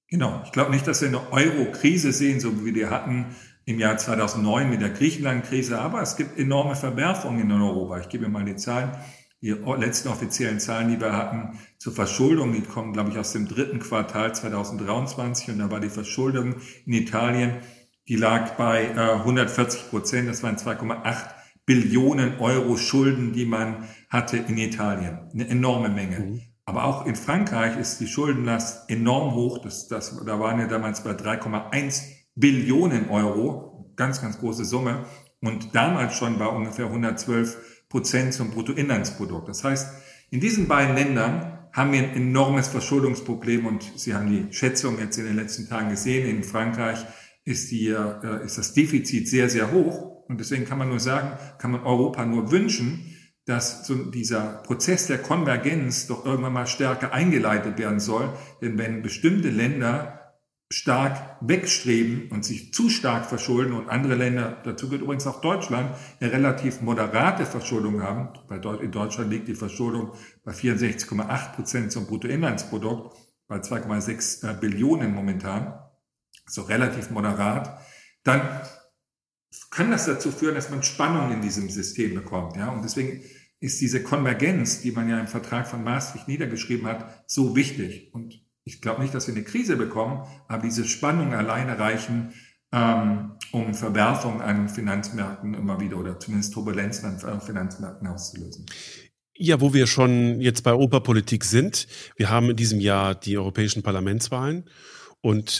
Genau, ich glaube nicht, dass wir eine Euro-Krise sehen, so wie wir die hatten im Jahr 2009 mit der Griechenland-Krise, aber es gibt enorme Verwerfungen in Europa. Ich gebe mal die Zahlen, die letzten offiziellen Zahlen, die wir hatten zur Verschuldung, die kommen, glaube ich, aus dem 3. Quartal 2023 und da war die Verschuldung in Italien, die lag bei 140%, das waren 2,8 Billionen Euro Schulden, die man hatte in Italien. Eine enorme Menge. Aber auch in Frankreich ist die Schuldenlast enorm hoch. Da waren wir damals bei 3,1 Billionen Euro. Ganz, ganz große Summe. Und damals schon bei ungefähr 112% zum Bruttoinlandsprodukt. Das heißt, in diesen beiden Ländern haben wir ein enormes Verschuldungsproblem. Und Sie haben die Schätzung jetzt in den letzten Tagen gesehen. In Frankreich ist das Defizit sehr, sehr hoch. Und deswegen kann man Europa nur wünschen, dass so dieser Prozess der Konvergenz doch irgendwann mal stärker eingeleitet werden soll. Denn wenn bestimmte Länder stark wegstreben und sich zu stark verschulden und andere Länder, dazu gehört übrigens auch Deutschland, eine relativ moderate Verschuldung haben. In Deutschland liegt die Verschuldung bei 64,8% zum Bruttoinlandsprodukt, bei 2,6 Billionen momentan, so relativ moderat, dann kann das dazu führen, dass man Spannung in diesem System bekommt. Ja? Und deswegen ist diese Konvergenz, die man ja im Vertrag von Maastricht niedergeschrieben hat, so wichtig. Und ich glaube nicht, dass wir eine Krise bekommen, aber diese Spannung alleine reichen, um Verwerfungen an Finanzmärkten immer wieder oder zumindest Turbulenzen an Finanzmärkten auszulösen. Ja, wo wir schon jetzt bei Europapolitik sind, wir haben in diesem Jahr die europäischen Parlamentswahlen. Und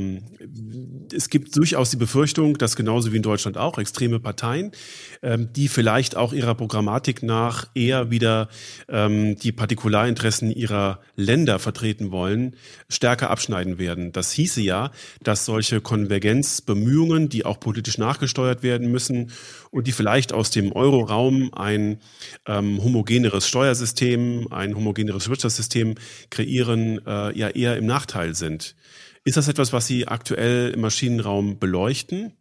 es gibt durchaus die Befürchtung, dass genauso wie in Deutschland auch extreme Parteien, die vielleicht auch ihrer Programmatik nach eher wieder die Partikularinteressen ihrer Länder vertreten wollen, stärker abschneiden werden. Das hieße ja, dass solche Konvergenzbemühungen, die auch politisch nachgesteuert werden müssen und die vielleicht aus dem Euroraum ein homogeneres Steuersystem, ein homogeneres Wirtschaftssystem kreieren, ja eher im Nachteil sind. Ist das etwas, was Sie aktuell im Maschinenraum beleuchten?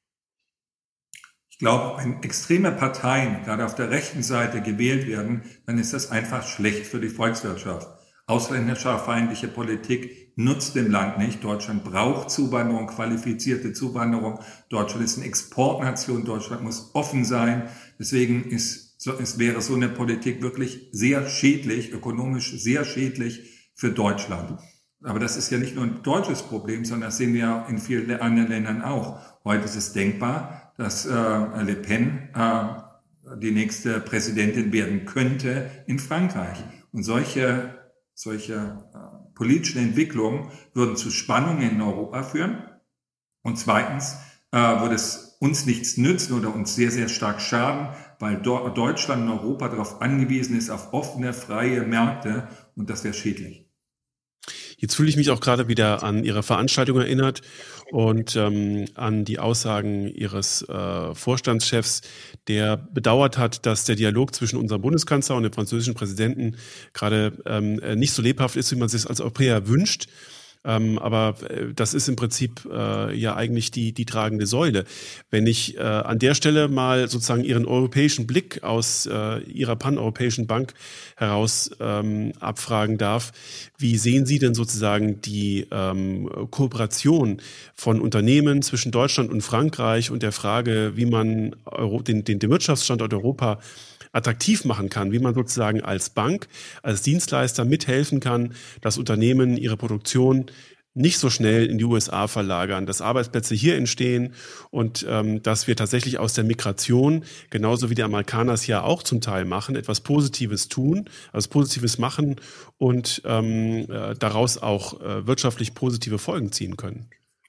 Ich glaube, wenn extreme Parteien gerade auf der rechten Seite gewählt werden, dann ist das einfach schlecht für die Volkswirtschaft. Ausländerfeindliche Politik nutzt dem Land nicht. Deutschland braucht Zuwanderung, qualifizierte Zuwanderung. Deutschland ist eine Exportnation. Deutschland muss offen sein. Deswegen wäre so eine Politik wirklich sehr schädlich, ökonomisch sehr schädlich für Deutschland. Aber das ist ja nicht nur ein deutsches Problem, sondern das sehen wir ja in vielen anderen Ländern auch. Heute ist es denkbar, dass Le Pen die nächste Präsidentin werden könnte in Frankreich. Und solche politischen Entwicklungen würden zu Spannungen in Europa führen. Und zweitens würde es uns nichts nützen oder uns sehr, sehr stark schaden, weil Deutschland und Europa darauf angewiesen ist, auf offene, freie Märkte. Und das wäre schädlich. Jetzt fühle ich mich auch gerade wieder an Ihre Veranstaltung erinnert und an die Aussagen Ihres Vorstandschefs, der bedauert hat, dass der Dialog zwischen unserem Bundeskanzler und dem französischen Präsidenten gerade nicht so lebhaft ist, wie man sich als Europäer wünscht. Aber das ist im Prinzip ja eigentlich die tragende Säule. Wenn ich an der Stelle mal sozusagen Ihren europäischen Blick aus Ihrer paneuropäischen Bank heraus abfragen darf, wie sehen Sie denn sozusagen die Kooperation von Unternehmen zwischen Deutschland und Frankreich und der Frage, wie man den Wirtschaftsstandort Europa attraktiv machen kann, wie man sozusagen als Bank, als Dienstleister mithelfen kann, dass Unternehmen ihre Produktion nicht so schnell in die USA verlagern, dass Arbeitsplätze hier entstehen und dass wir tatsächlich aus der Migration, genauso wie die Amerikaner es ja auch zum Teil machen, etwas Positives tun, also Positives machen und daraus auch wirtschaftlich positive Folgen ziehen können.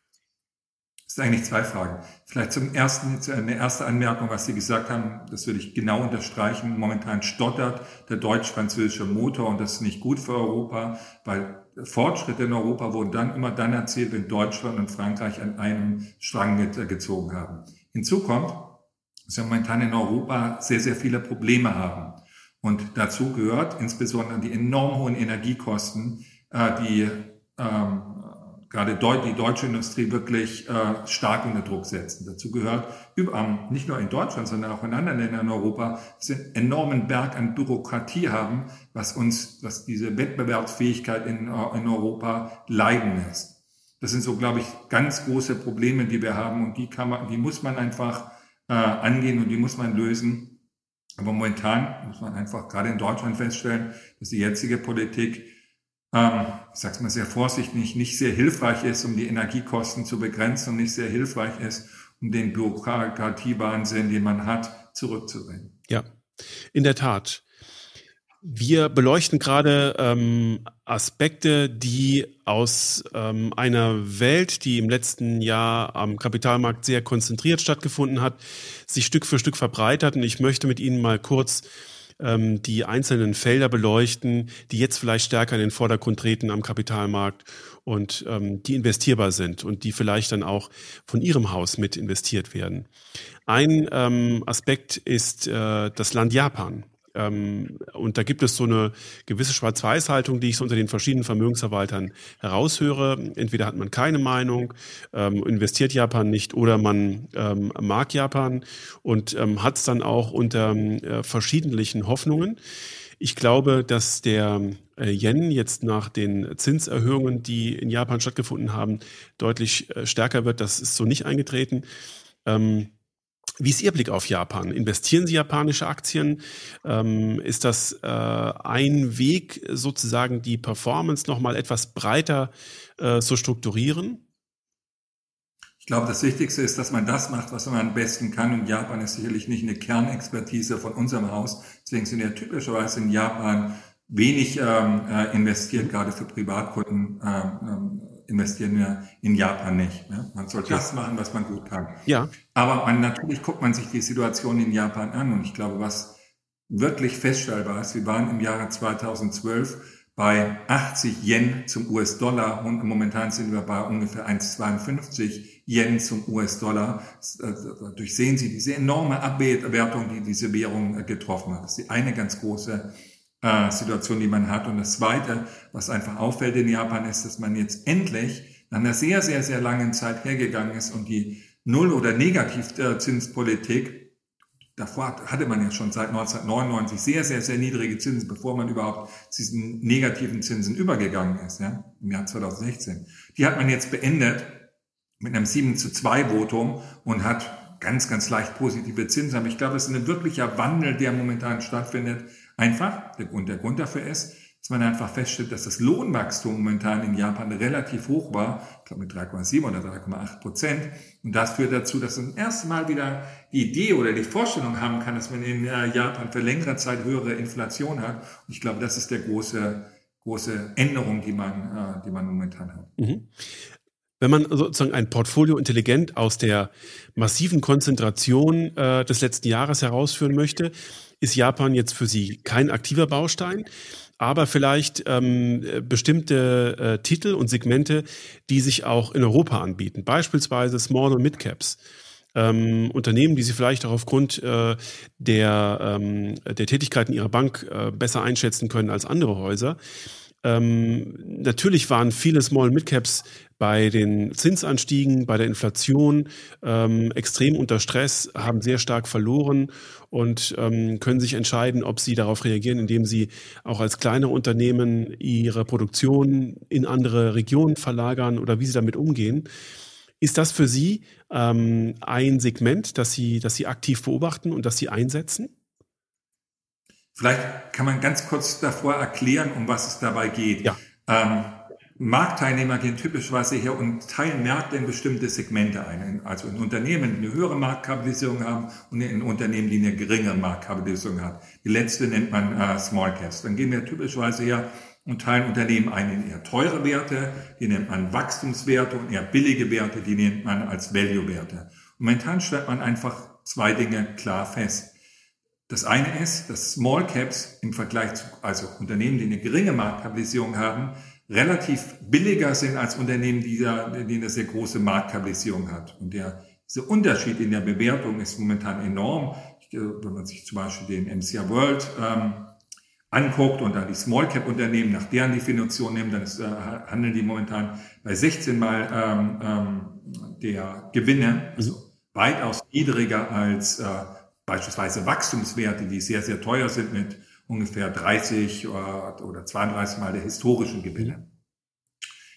Das sind eigentlich zwei Fragen. Vielleicht eine erste Anmerkung, was Sie gesagt haben, das würde ich genau unterstreichen. Momentan stottert der deutsch-französische Motor und das ist nicht gut für Europa, weil Fortschritte in Europa wurden immer dann erzielt, wenn Deutschland und Frankreich an einem Strang gezogen haben. Hinzu kommt, dass wir momentan in Europa sehr, sehr viele Probleme haben. Und dazu gehört insbesondere die enorm hohen Energiekosten, die gerade die deutsche Industrie wirklich stark unter Druck setzen. Dazu gehört nicht nur in Deutschland, sondern auch in anderen Ländern in Europa, dass wir einen enormen Berg an Bürokratie haben, was diese Wettbewerbsfähigkeit in Europa leiden lässt. Das sind so, glaube ich, ganz große Probleme, die wir haben und die muss man einfach angehen und die muss man lösen. Aber momentan muss man einfach gerade in Deutschland feststellen, dass die jetzige Politik, ich sage es mal sehr vorsichtig, nicht sehr hilfreich ist, um die Energiekosten zu begrenzen und nicht sehr hilfreich ist, um den Bürokratiewahnsinn, den man hat, zurückzudrehen. Ja, in der Tat. Wir beleuchten gerade Aspekte, die aus einer Welt, die im letzten Jahr am Kapitalmarkt sehr konzentriert stattgefunden hat, sich Stück für Stück verbreitert. Und ich möchte mit Ihnen mal kurz die einzelnen Felder beleuchten, die jetzt vielleicht stärker in den Vordergrund treten am Kapitalmarkt und die investierbar sind und die vielleicht dann auch von Ihrem Haus mit investiert werden. Ein Aspekt ist das Land Japan. Und da gibt es so eine gewisse Schwarz-Weiß-Haltung, die ich so unter den verschiedenen Vermögensverwaltern heraushöre. Entweder hat man keine Meinung, investiert Japan nicht, oder man mag Japan und hat es dann auch unter verschiedentlichen Hoffnungen. Ich glaube, dass der Yen jetzt nach den Zinserhöhungen, die in Japan stattgefunden haben, deutlich stärker wird. Das ist so nicht eingetreten. Wie ist Ihr Blick auf Japan? Investieren Sie japanische Aktien? Ist das ein Weg, sozusagen die Performance nochmal etwas breiter zu strukturieren? Ich glaube, das Wichtigste ist, dass man das macht, was man am besten kann. Und Japan ist sicherlich nicht eine Kernexpertise von unserem Haus. Deswegen sind wir typischerweise in Japan wenig investiert, gerade für Privatkunden investieren wir in Japan nicht. Ne? Man soll das machen, was man gut kann. Ja. Aber natürlich guckt man sich die Situation in Japan an. Und ich glaube, was wirklich feststellbar ist, wir waren im Jahre 2012 bei 80 Yen zum US-Dollar und momentan sind wir bei ungefähr 1,52 Yen zum US-Dollar. Dadurch sehen Sie diese enorme Abwertung, die diese Währung getroffen hat. Das ist die eine ganz große Situation, die man hat. Und das Zweite, was einfach auffällt in Japan, ist, dass man jetzt endlich nach einer sehr, sehr, sehr langen Zeit hergegangen ist und die Null- oder Negativzinspolitik, davor hatte man ja schon seit 1999 sehr, sehr, sehr niedrige Zinsen, bevor man überhaupt zu diesen negativen Zinsen übergegangen ist, ja, im Jahr 2016. Die hat man jetzt beendet mit einem 7:2 und hat ganz, ganz leicht positive Zinsen. Aber ich glaube, es ist ein wirklicher Wandel, der momentan stattfindet. Einfach, der Grund dafür ist, dass man einfach feststellt, dass das Lohnwachstum momentan in Japan relativ hoch war, ich glaube mit 3,7 oder 3,8%. Und das führt dazu, dass man erst mal wieder die Idee oder die Vorstellung haben kann, dass man in Japan für längere Zeit höhere Inflation hat. Und ich glaube, das ist der große Änderung, die man momentan hat. Mhm. Wenn man sozusagen ein Portfolio intelligent aus der massiven Konzentration des letzten Jahres herausführen möchte, ist Japan jetzt für Sie kein aktiver Baustein, aber vielleicht bestimmte Titel und Segmente, die sich auch in Europa anbieten, beispielsweise Small- und Mid-Caps. Unternehmen, die Sie vielleicht auch aufgrund der Tätigkeiten Ihrer Bank besser einschätzen können als andere Häuser. Natürlich waren viele Small- und Mid-Caps bei den Zinsanstiegen, bei der Inflation extrem unter Stress, haben sehr stark verloren und können sich entscheiden, ob sie darauf reagieren, indem sie auch als kleine Unternehmen ihre Produktion in andere Regionen verlagern oder wie sie damit umgehen. Ist das für Sie ein Segment, das Sie aktiv beobachten und das Sie einsetzen? Vielleicht kann man ganz kurz davor erklären, um was es dabei geht. Ja. Marktteilnehmer gehen typischerweise her und teilen Märkte in bestimmte Segmente ein. Also in Unternehmen, die eine höhere Marktkapitalisierung haben und in Unternehmen, die eine geringere Marktkapitalisierung haben. Die letzte nennt man Small Caps. Dann gehen wir typischerweise her und teilen Unternehmen ein in eher teure Werte, die nennt man Wachstumswerte, und eher billige Werte, die nennt man als Value-Werte. Momentan stellt man einfach zwei Dinge klar fest. Das eine ist, dass Small Caps im Vergleich zu, also Unternehmen, die eine geringe Marktkapitalisierung haben, relativ billiger sind als Unternehmen, die eine sehr große Marktkapitalisierung hat. Und dieser Unterschied in der Bewertung ist momentan enorm. Wenn man sich zum Beispiel den MSCI World anguckt und dann die Small Cap Unternehmen nach deren Definition nimmt, dann handeln die momentan bei 16 Mal der Gewinne, also weitaus niedriger als beispielsweise Wachstumswerte, die sehr, sehr teuer sind mit ungefähr 30 oder 32 Mal der historischen Gewinne.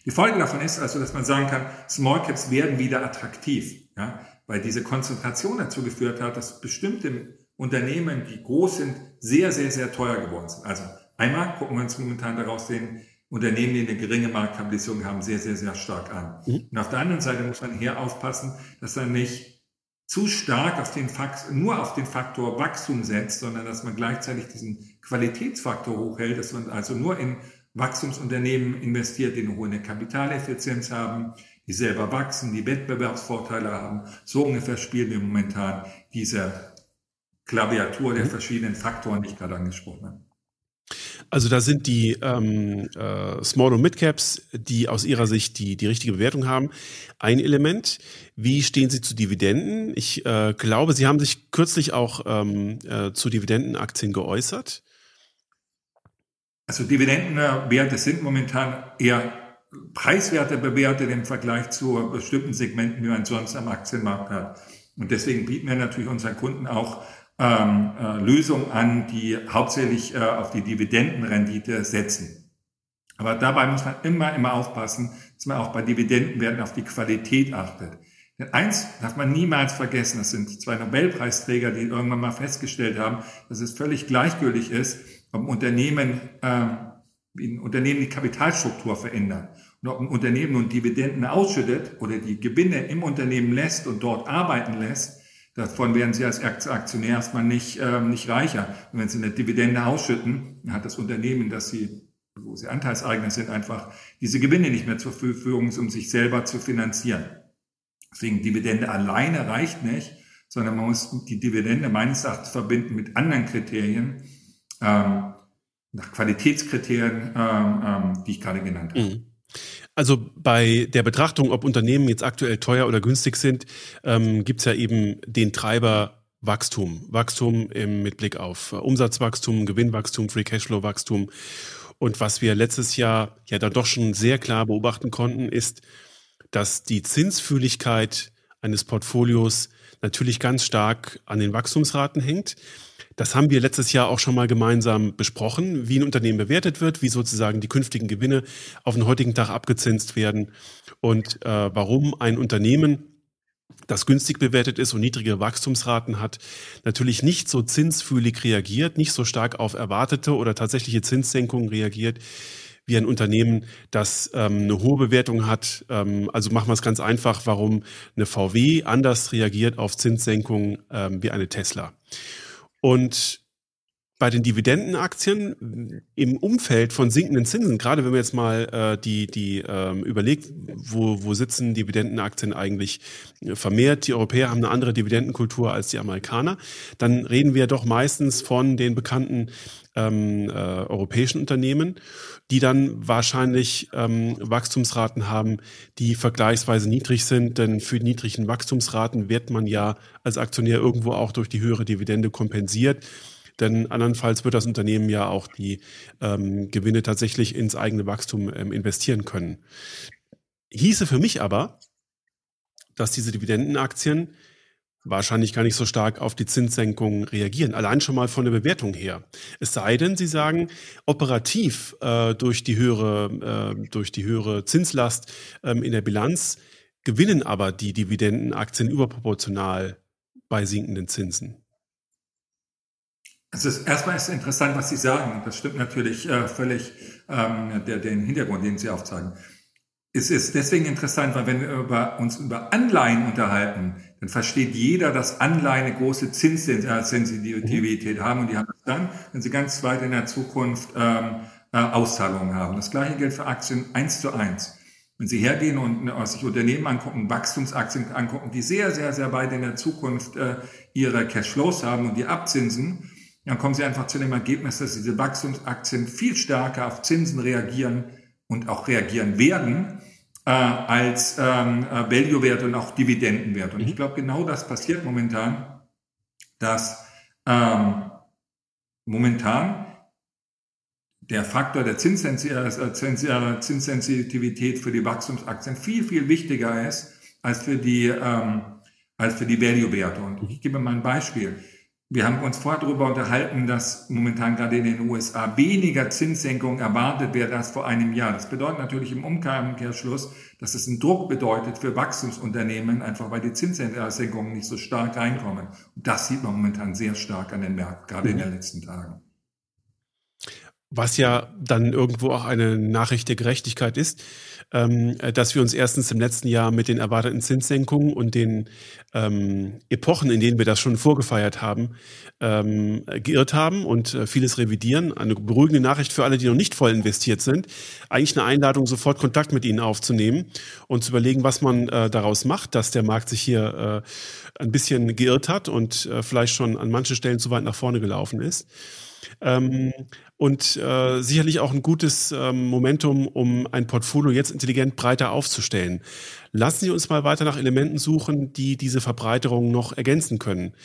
Die Folge davon ist also, dass man sagen kann, Small Caps werden wieder attraktiv, ja, weil diese Konzentration dazu geführt hat, dass bestimmte Unternehmen, die groß sind, sehr, sehr, sehr teuer geworden sind. Also einmal gucken wir uns momentan daraus den Unternehmen, die eine geringe Marktkapitalisierung haben, sehr, sehr, sehr stark an. Und auf der anderen Seite muss man hier aufpassen, dass er nicht zu stark nur auf den Faktor Wachstum setzt, sondern dass man gleichzeitig diesen Qualitätsfaktor hochhält, dass man also nur in Wachstumsunternehmen investiert, die eine hohe Kapitaleffizienz haben, die selber wachsen, die Wettbewerbsvorteile haben. So ungefähr spielen wir momentan diese Klaviatur der verschiedenen Faktoren, die ich gerade angesprochen habe. Also da sind die Small- und Mid-Caps, die aus Ihrer Sicht die richtige Bewertung haben, ein Element. Wie stehen Sie zu Dividenden? Ich glaube, Sie haben sich kürzlich auch zu Dividendenaktien geäußert. Also Dividendenwerte sind momentan eher preiswerter bewertet im Vergleich zu bestimmten Segmenten, die man sonst am Aktienmarkt hat. Und deswegen bieten wir natürlich unseren Kunden auch Lösungen an, die hauptsächlich auf die Dividendenrendite setzen. Aber dabei muss man immer aufpassen, dass man auch bei Dividendenwerten auf die Qualität achtet. Denn eins darf man niemals vergessen, das sind 2 Nobelpreisträger, die irgendwann mal festgestellt haben, dass es völlig gleichgültig ist, ob ein Unternehmen die Kapitalstruktur verändert und ob ein Unternehmen nun Dividenden ausschüttet oder die Gewinne im Unternehmen lässt und dort arbeiten lässt. Davon werden Sie als Aktionär erstmal nicht reicher. Und wenn Sie eine Dividende ausschütten, dann hat das Unternehmen, wo Sie Anteilseigner sind, einfach diese Gewinne nicht mehr zur Verfügung, um sich selber zu finanzieren. Deswegen Dividende alleine reicht nicht, sondern man muss die Dividende meines Erachtens verbinden mit anderen Kriterien, nach Qualitätskriterien, die ich gerade genannt habe. Mhm. Also bei der Betrachtung, ob Unternehmen jetzt aktuell teuer oder günstig sind, gibt's ja eben den Treiber Wachstum. Wachstum mit Blick auf Umsatzwachstum, Gewinnwachstum, Free Cashflow-Wachstum. Und was wir letztes Jahr ja dann doch schon sehr klar beobachten konnten, ist, dass die Zinsfühligkeit eines Portfolios natürlich ganz stark an den Wachstumsraten hängt. Das haben wir letztes Jahr auch schon mal gemeinsam besprochen, wie ein Unternehmen bewertet wird, wie sozusagen die künftigen Gewinne auf den heutigen Tag abgezinst werden und warum ein Unternehmen, das günstig bewertet ist und niedrige Wachstumsraten hat, natürlich nicht so zinsfühlig reagiert, nicht so stark auf erwartete oder tatsächliche Zinssenkungen reagiert, wie ein Unternehmen, das eine hohe Bewertung hat. Also machen wir es ganz einfach, warum eine VW anders reagiert auf Zinssenkungen wie eine Tesla. Und bei den Dividendenaktien im Umfeld von sinkenden Zinsen, gerade wenn man jetzt mal überlegt, wo sitzen Dividendenaktien eigentlich vermehrt, die Europäer haben eine andere Dividendenkultur als die Amerikaner, dann reden wir doch meistens von den bekannten europäischen Unternehmen, die dann wahrscheinlich Wachstumsraten haben, die vergleichsweise niedrig sind, denn für die niedrigen Wachstumsraten wird man ja als Aktionär irgendwo auch durch die höhere Dividende kompensiert. Denn andernfalls wird das Unternehmen ja auch die Gewinne tatsächlich ins eigene Wachstum investieren können. Hieße für mich aber, dass diese Dividendenaktien wahrscheinlich gar nicht so stark auf die Zinssenkungen reagieren, allein schon mal von der Bewertung her. Es sei denn, Sie sagen, operativ durch die höhere Zinslast in der Bilanz gewinnen aber die Dividendenaktien überproportional bei sinkenden Zinsen. Also erstmal ist interessant, was Sie sagen. Das stimmt natürlich völlig, den Hintergrund, den Sie aufzeigen. Es ist deswegen interessant, weil wenn wir uns über Anleihen unterhalten, dann versteht jeder, dass Anleihen eine große Zinssensitivität haben. Und die haben es dann, wenn sie ganz weit in der Zukunft Auszahlungen haben. Das Gleiche gilt für Aktien 1:1. Wenn Sie hergehen und sich Unternehmen angucken, Wachstumsaktien angucken, die sehr, sehr, sehr weit in der Zukunft ihre Cashflows haben und die abzinsen, dann kommen Sie einfach zu dem Ergebnis, dass diese Wachstumsaktien viel stärker auf Zinsen reagieren und auch reagieren werden als Value-Werte und auch Dividendenwerte. Und ich glaube, genau das passiert momentan, dass momentan der Faktor der Zinssensitivität für die Wachstumsaktien viel, viel wichtiger ist als für die Value-Werte. Und ich gebe mal ein Beispiel. Wir haben uns vorher darüber unterhalten, dass momentan gerade in den USA weniger Zinssenkungen erwartet werden als vor einem Jahr. Das bedeutet natürlich im Umkehrschluss, dass es einen Druck bedeutet für Wachstumsunternehmen, einfach weil die Zinssenkungen nicht so stark reinkommen. Und das sieht man momentan sehr stark an den Märkten, gerade in den letzten Tagen. Was ja dann irgendwo auch eine Nachricht der Gerechtigkeit ist, dass wir uns erstens im letzten Jahr mit den erwarteten Zinssenkungen und den Epochen, in denen wir das schon vorgefeiert haben, geirrt haben und vieles revidieren. Eine beruhigende Nachricht für alle, die noch nicht voll investiert sind. Eigentlich eine Einladung, sofort Kontakt mit ihnen aufzunehmen und zu überlegen, was man daraus macht, dass der Markt sich hier ein bisschen geirrt hat und vielleicht schon an manchen Stellen zu weit nach vorne gelaufen ist. Und sicherlich auch ein gutes Momentum, um ein Portfolio jetzt intelligent breiter aufzustellen. Lassen Sie uns mal weiter nach Elementen suchen, die diese Verbreiterung noch ergänzen können.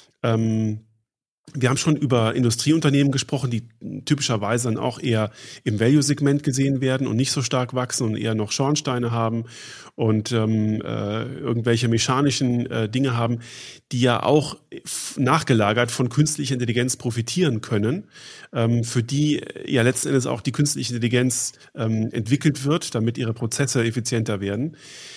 Wir haben schon über Industrieunternehmen gesprochen, die typischerweise dann auch eher im Value-Segment gesehen werden und nicht so stark wachsen und eher noch Schornsteine haben und irgendwelche mechanischen Dinge haben, die ja auch nachgelagert von künstlicher Intelligenz profitieren können, für die ja letzten Endes auch die künstliche Intelligenz entwickelt wird, damit ihre Prozesse effizienter werden.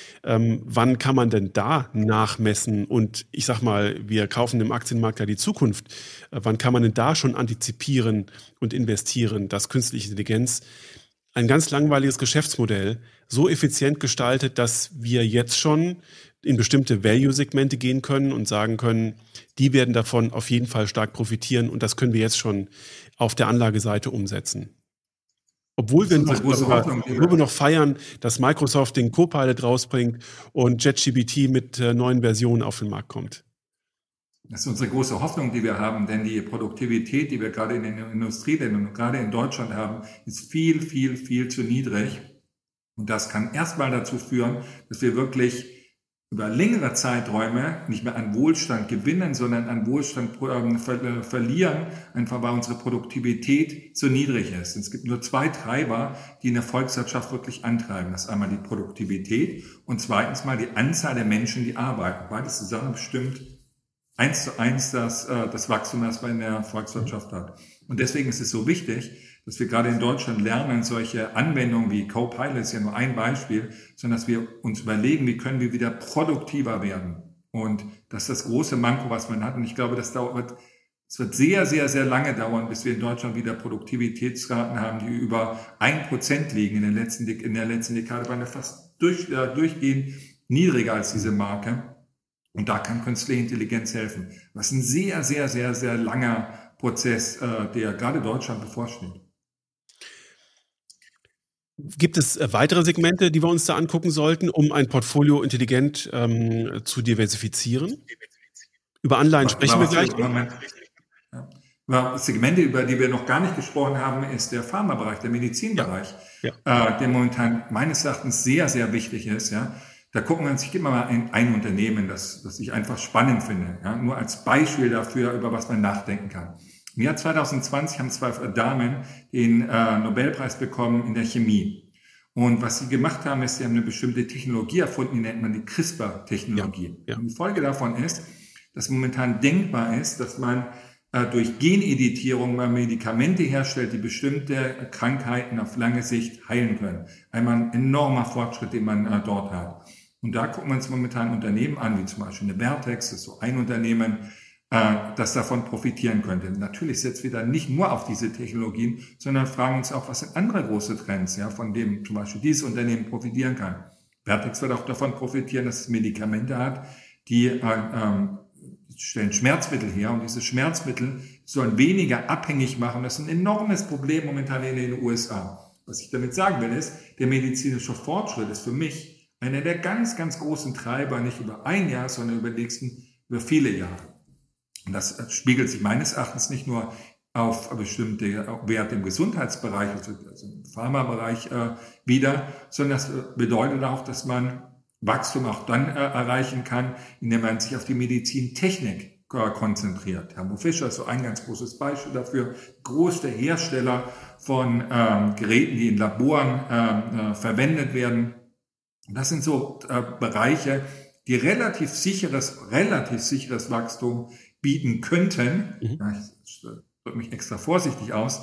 Wann kann man denn da nachmessen? Und ich sag mal, wir kaufen im Aktienmarkt ja die Zukunft. Wann kann man denn da schon antizipieren und investieren, dass künstliche Intelligenz ein ganz langweiliges Geschäftsmodell so effizient gestaltet, dass wir jetzt schon in bestimmte Value-Segmente gehen können und sagen können, die werden davon auf jeden Fall stark profitieren und das können wir jetzt schon auf der Anlageseite umsetzen. Obwohl wir noch feiern, dass Microsoft den Copilot rausbringt und ChatGPT mit neuen Versionen auf den Markt kommt. Das ist unsere große Hoffnung, die wir haben, denn die Produktivität, die wir gerade in den Industrieländern und gerade in Deutschland haben, ist viel, viel, viel zu niedrig. Und das kann erstmal dazu führen, dass wir wirklich über längere Zeiträume nicht mehr an Wohlstand gewinnen, sondern an Wohlstand verlieren, einfach weil unsere Produktivität zu niedrig ist. Es gibt nur zwei Treiber, die eine Volkswirtschaft wirklich antreiben. Das ist einmal die Produktivität und zweitens mal die Anzahl der Menschen, die arbeiten. Beides zusammen bestimmt 1:1 das Wachstum, das man in der Volkswirtschaft hat. Und deswegen ist es so wichtig, dass wir gerade in Deutschland lernen, solche Anwendungen wie Copilot ist ja nur ein Beispiel, sondern dass wir uns überlegen, wie können wir wieder produktiver werden. Und das ist das große Manko, was man hat. Und ich glaube, es wird sehr, sehr, sehr lange dauern, bis wir in Deutschland wieder Produktivitätsraten haben, die über 1% liegen. In der letzten Dekade waren wir fast durchgehend niedriger als diese Marke. Und da kann künstliche Intelligenz helfen. Das ist ein sehr, sehr, sehr, sehr langer Prozess, der gerade Deutschland bevorsteht. Gibt es weitere Segmente, die wir uns da angucken sollten, um ein Portfolio intelligent zu diversifizieren? Über Anleihen sprechen wir gleich. Segmente, über die wir noch gar nicht gesprochen haben, ist der Pharmabereich, der Medizinbereich, der momentan meines Erachtens sehr, sehr wichtig ist. Ja. Da gucken wir uns, ich gebe mal ein Unternehmen, das ich einfach spannend finde, ja, nur als Beispiel dafür, über was man nachdenken kann. Im Jahr 2020 haben 2 Damen den Nobelpreis bekommen in der Chemie. Und was sie gemacht haben, ist, sie haben eine bestimmte Technologie erfunden, die nennt man die CRISPR-Technologie. Ja. Und die Folge davon ist, dass momentan denkbar ist, dass man durch Geneditierung mal Medikamente herstellt, die bestimmte Krankheiten auf lange Sicht heilen können. Einmal ein enormer Fortschritt, den man dort hat. Und da gucken wir uns momentan Unternehmen an, wie zum Beispiel eine Vertex, das ist so ein Unternehmen, das davon profitieren könnte. Natürlich setzen wir da nicht nur auf diese Technologien, sondern fragen uns auch, was sind andere große Trends, ja, von dem zum Beispiel dieses Unternehmen profitieren kann. Vertex wird auch davon profitieren, dass es Medikamente hat, die stellen Schmerzmittel her und diese Schmerzmittel sollen weniger abhängig machen. Das ist ein enormes Problem momentan in den USA. Was ich damit sagen will, ist, der medizinische Fortschritt ist für mich einer der ganz, ganz großen Treiber, nicht über ein Jahr, sondern über viele Jahre. Und das spiegelt sich meines Erachtens nicht nur auf bestimmte Werte im Gesundheitsbereich, also im Pharmabereich wieder, sondern das bedeutet auch, dass man Wachstum auch dann erreichen kann, indem man sich auf die Medizintechnik konzentriert. Thermo Fisher ist so ein ganz großes Beispiel dafür. Größter Hersteller von Geräten, die in Laboren verwendet werden. Das sind so Bereiche, die relativ sicheres Wachstum bieten könnten. Ja, ich drücke mich extra vorsichtig aus.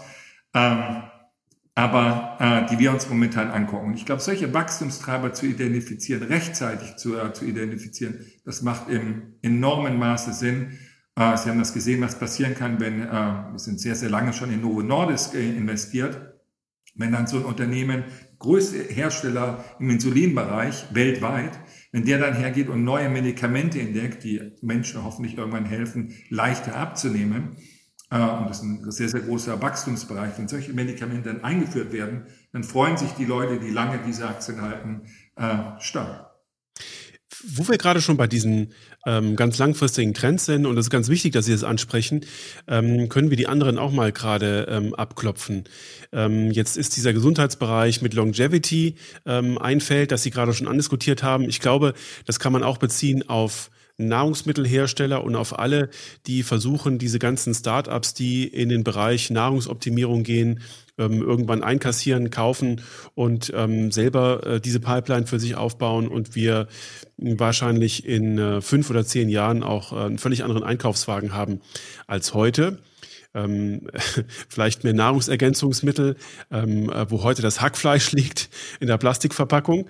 Aber die wir uns momentan angucken. Und ich glaube, solche Wachstumstreiber zu identifizieren, rechtzeitig zu identifizieren, das macht im enormen Maße Sinn. Sie haben das gesehen, was passieren kann, wenn, wir sind sehr, sehr lange schon in Novo Nordisk investiert, wenn dann so ein Unternehmen, größte Hersteller im Insulinbereich weltweit, wenn der dann hergeht und neue Medikamente entdeckt, die Menschen hoffentlich irgendwann helfen, leichter abzunehmen, und das ist ein sehr, sehr großer Wachstumsbereich. Wenn solche Medikamente dann eingeführt werden, dann freuen sich die Leute, die lange diese Aktien halten, stark. Wo wir gerade schon bei diesen ganz langfristigen Trends sind, und das ist ganz wichtig, dass Sie das ansprechen, können wir die anderen auch mal gerade abklopfen. Jetzt ist dieser Gesundheitsbereich mit Longevity ein Feld, das Sie gerade schon andiskutiert haben. Ich glaube, das kann man auch beziehen auf Nahrungsmittelhersteller und auf alle, die versuchen, diese ganzen Startups, die in den Bereich Nahrungsoptimierung gehen, irgendwann einkassieren, kaufen und selber diese Pipeline für sich aufbauen und wir wahrscheinlich in 5 oder 10 Jahren auch einen völlig anderen Einkaufswagen haben als heute. Vielleicht mehr Nahrungsergänzungsmittel, wo heute das Hackfleisch liegt in der Plastikverpackung.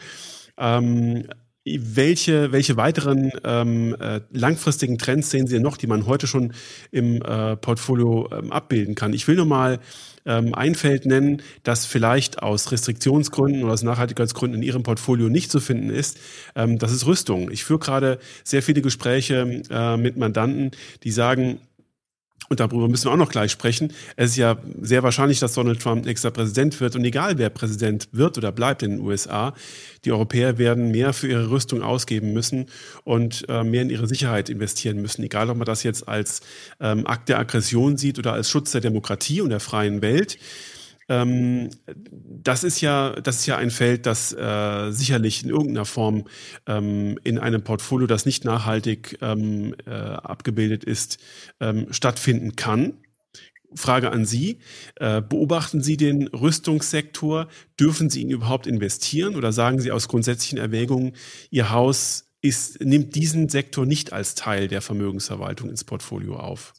Welche weiteren langfristigen Trends sehen Sie noch, die man heute schon im Portfolio abbilden kann? Ich will nur mal ein Feld nennen, das vielleicht aus Restriktionsgründen oder aus Nachhaltigkeitsgründen in Ihrem Portfolio nicht zu finden ist. Das ist Rüstung. Ich führe gerade sehr viele Gespräche mit Mandanten, die sagen, und darüber müssen wir auch noch gleich sprechen, es ist ja sehr wahrscheinlich, dass Donald Trump nächster Präsident wird. Und egal, wer Präsident wird oder bleibt in den USA, die Europäer werden mehr für ihre Rüstung ausgeben müssen und mehr in ihre Sicherheit investieren müssen. Egal, ob man das jetzt als Akt der Aggression sieht oder als Schutz der Demokratie und der freien Welt. Das ist ja ein Feld, das sicherlich in irgendeiner Form in einem Portfolio, das nicht nachhaltig abgebildet ist, stattfinden kann. Frage an Sie. Beobachten Sie den Rüstungssektor? Dürfen Sie ihn überhaupt investieren oder sagen Sie aus grundsätzlichen Erwägungen, Ihr Haus nimmt diesen Sektor nicht als Teil der Vermögensverwaltung ins Portfolio auf?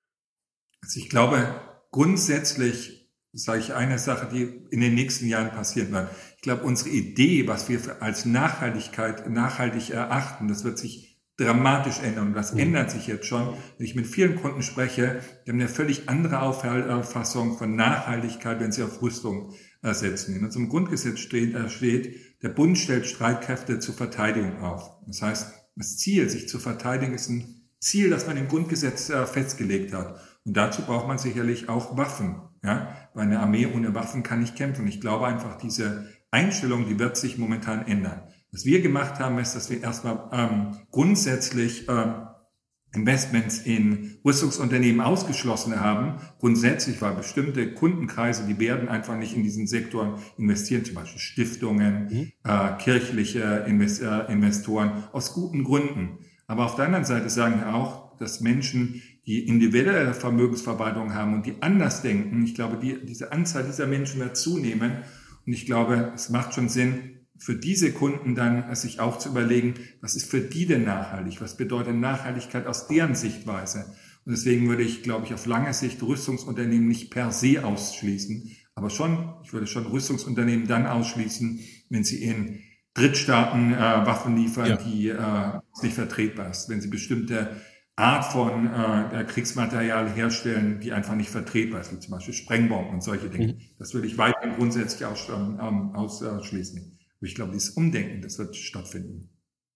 Also ich glaube, grundsätzlich sage ich eine Sache, die in den nächsten Jahren passieren wird. Ich glaube, unsere Idee, was wir als nachhaltig erachten, das wird sich dramatisch ändern. Und das ändert sich jetzt schon. Wenn ich mit vielen Kunden spreche, die haben eine völlig andere Auffassung von Nachhaltigkeit, wenn sie auf Rüstung setzen. In unserem Grundgesetz steht, der Bund stellt Streitkräfte zur Verteidigung auf. Das heißt, das Ziel, sich zu verteidigen, ist ein Ziel, das man im Grundgesetz festgelegt hat. Und dazu braucht man sicherlich auch Waffen. Ja, weil eine Armee ohne Waffen kann nicht kämpfen. Ich glaube einfach, diese Einstellung, die wird sich momentan ändern. Was wir gemacht haben, ist, dass wir erstmal grundsätzlich Investments in Rüstungsunternehmen ausgeschlossen haben. Grundsätzlich, weil bestimmte Kundenkreise, die werden einfach nicht in diesen Sektor investieren, zum Beispiel Stiftungen, kirchliche Investoren, aus guten Gründen. Aber auf der anderen Seite sagen wir auch, dass Menschen, die individuelle Vermögensverwaltung haben und die anders denken, ich glaube, diese Anzahl dieser Menschen wird zunehmen. Und ich glaube, es macht schon Sinn, für diese Kunden dann sich auch zu überlegen, was ist für die denn nachhaltig? Was bedeutet Nachhaltigkeit aus deren Sichtweise? Und deswegen würde ich, glaube ich, auf lange Sicht Rüstungsunternehmen nicht per se ausschließen. Aber ich würde schon Rüstungsunternehmen dann ausschließen, wenn sie in Drittstaaten Waffen liefern, die nicht vertretbar ist. Wenn sie bestimmte Art von Kriegsmaterial herstellen, die einfach nicht vertretbar ist, wie zum Beispiel Sprengbomben und solche Dinge. Das würde ich weiterhin grundsätzlich ausschließen. Aber ich glaube, dieses Umdenken, das wird stattfinden.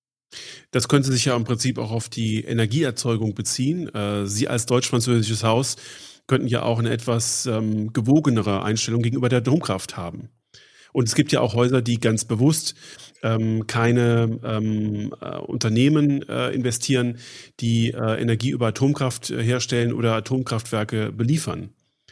Das könnte sich ja im Prinzip auch auf die Energieerzeugung beziehen. Sie als deutsch-französisches Haus könnten ja auch eine etwas gewogenere Einstellung gegenüber der Atomkraft haben. Und es gibt ja auch Häuser, die ganz bewusst keine Unternehmen investieren, die Energie über Atomkraft herstellen oder Atomkraftwerke beliefern.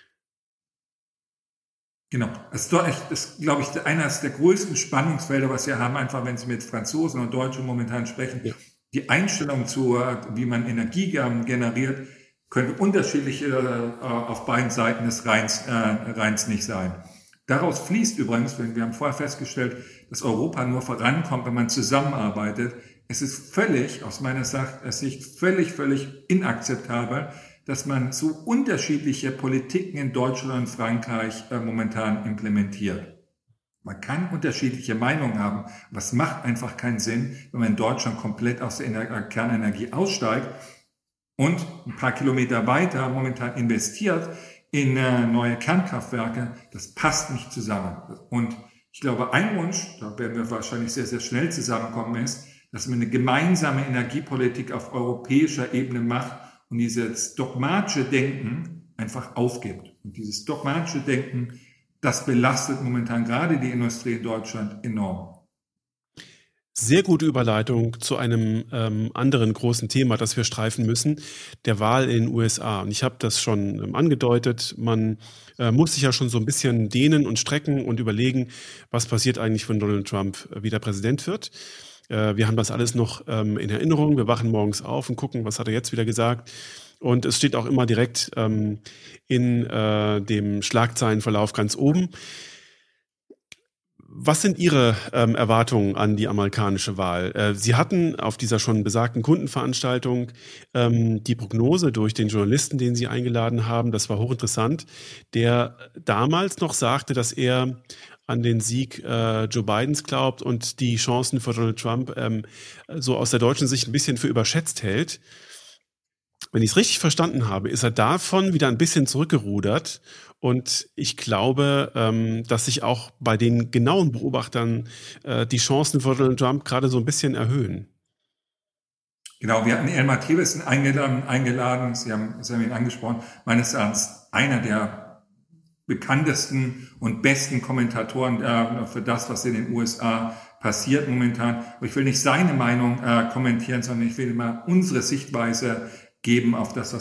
Genau, das ist, glaube ich, eines der größten Spannungsfelder, was wir haben, einfach wenn Sie mit Franzosen und Deutschen momentan sprechen. Ja. Die Einstellung zu, wie man Energie generiert, könnte unterschiedlich auf beiden Seiten des Rheins nicht sein. Daraus fließt übrigens, wir haben vorher festgestellt, dass Europa nur vorankommt, wenn man zusammenarbeitet, es ist völlig, aus meiner Sicht, völlig inakzeptabel, dass man so unterschiedliche Politiken in Deutschland und Frankreich momentan implementiert. Man kann unterschiedliche Meinungen haben, aber es macht einfach keinen Sinn, wenn man in Deutschland komplett aus der Kernenergie aussteigt und ein paar Kilometer weiter momentan investiert in neue Kernkraftwerke. Das passt nicht zusammen. Und ich glaube, ein Wunsch, da werden wir wahrscheinlich sehr, sehr schnell zusammenkommen, ist, dass man eine gemeinsame Energiepolitik auf europäischer Ebene macht und dieses dogmatische Denken einfach aufgibt. Und dieses dogmatische Denken, das belastet momentan gerade die Industrie in Deutschland enorm. Sehr gute Überleitung zu einem anderen großen Thema, das wir streifen müssen, der Wahl in den USA. Und ich habe das schon angedeutet, man muss sich ja schon so ein bisschen dehnen und strecken und überlegen, was passiert eigentlich, wenn Donald Trump wieder Präsident wird. Wir haben das alles noch in Erinnerung. Wir wachen morgens auf und gucken, was hat er jetzt wieder gesagt. Und es steht auch immer direkt in dem Schlagzeilenverlauf ganz oben. Was sind Ihre Erwartungen an die amerikanische Wahl? Sie hatten auf dieser schon besagten Kundenveranstaltung die Prognose durch den Journalisten, den Sie eingeladen haben, das war hochinteressant, der damals noch sagte, dass er an den Sieg Joe Bidens glaubt und die Chancen für Donald Trump so aus der deutschen Sicht ein bisschen für überschätzt hält. Wenn ich es richtig verstanden habe, ist er davon wieder ein bisschen zurückgerudert. Und ich glaube, dass sich auch bei den genauen Beobachtern die Chancen für Donald Trump gerade so ein bisschen erhöhen. Genau, wir hatten Elmar Thewissen eingeladen. Sie haben ihn angesprochen. Meines Erachtens einer der bekanntesten und besten Kommentatoren für das, was in den USA passiert momentan. Aber ich will nicht seine Meinung kommentieren, sondern ich will immer unsere Sichtweise geben auf das,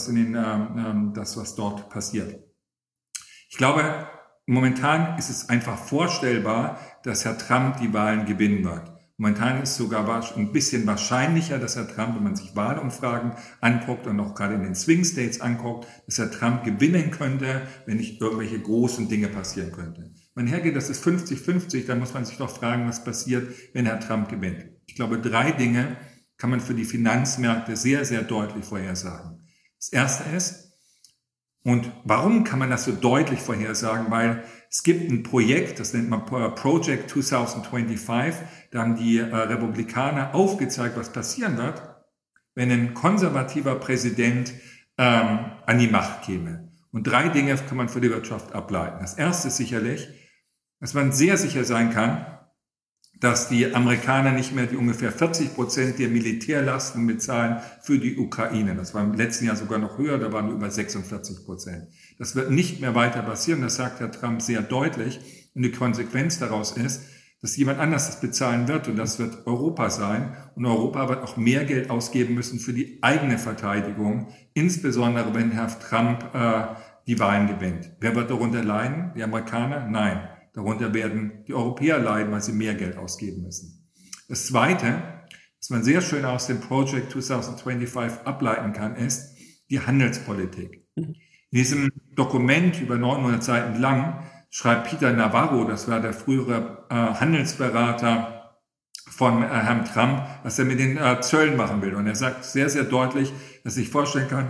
was dort passiert. Ich glaube, momentan ist es einfach vorstellbar, dass Herr Trump die Wahlen gewinnen wird. Momentan ist es sogar ein bisschen wahrscheinlicher, dass Herr Trump, wenn man sich Wahlumfragen anguckt und auch gerade in den Swing States anguckt, dass Herr Trump gewinnen könnte, wenn nicht irgendwelche großen Dinge passieren könnten. Wenn man hergeht, das ist 50-50, dann muss man sich doch fragen, was passiert, wenn Herr Trump gewinnt. Ich glaube, 3 Dinge kann man für die Finanzmärkte sehr, sehr deutlich vorhersagen. Das erste ist, und warum kann man das so deutlich vorhersagen? Weil es gibt ein Projekt, das nennt man Project 2025, da haben die Republikaner aufgezeigt, was passieren wird, wenn ein konservativer Präsident an die Macht käme. Und 3 Dinge kann man für die Wirtschaft ableiten. Das erste ist sicherlich, dass man sehr sicher sein kann, dass die Amerikaner nicht mehr die ungefähr 40% der Militärlasten bezahlen für die Ukraine. Das war im letzten Jahr sogar noch höher, da waren wir über 46%. Das wird nicht mehr weiter passieren, das sagt Herr Trump sehr deutlich. Und die Konsequenz daraus ist, dass jemand anders das bezahlen wird und das wird Europa sein. Und Europa wird auch mehr Geld ausgeben müssen für die eigene Verteidigung, insbesondere wenn Herr Trump die Wahlen gewinnt. Wer wird darunter leiden? Die Amerikaner? Nein. Darunter werden die Europäer leiden, weil sie mehr Geld ausgeben müssen. Das Zweite, was man sehr schön aus dem Project 2025 ableiten kann, ist die Handelspolitik. In diesem Dokument über 900 Seiten lang schreibt Peter Navarro, das war der frühere Handelsberater von Herrn Trump, was er mit den Zöllen machen will. Und er sagt sehr, sehr deutlich, dass ich vorstellen kann,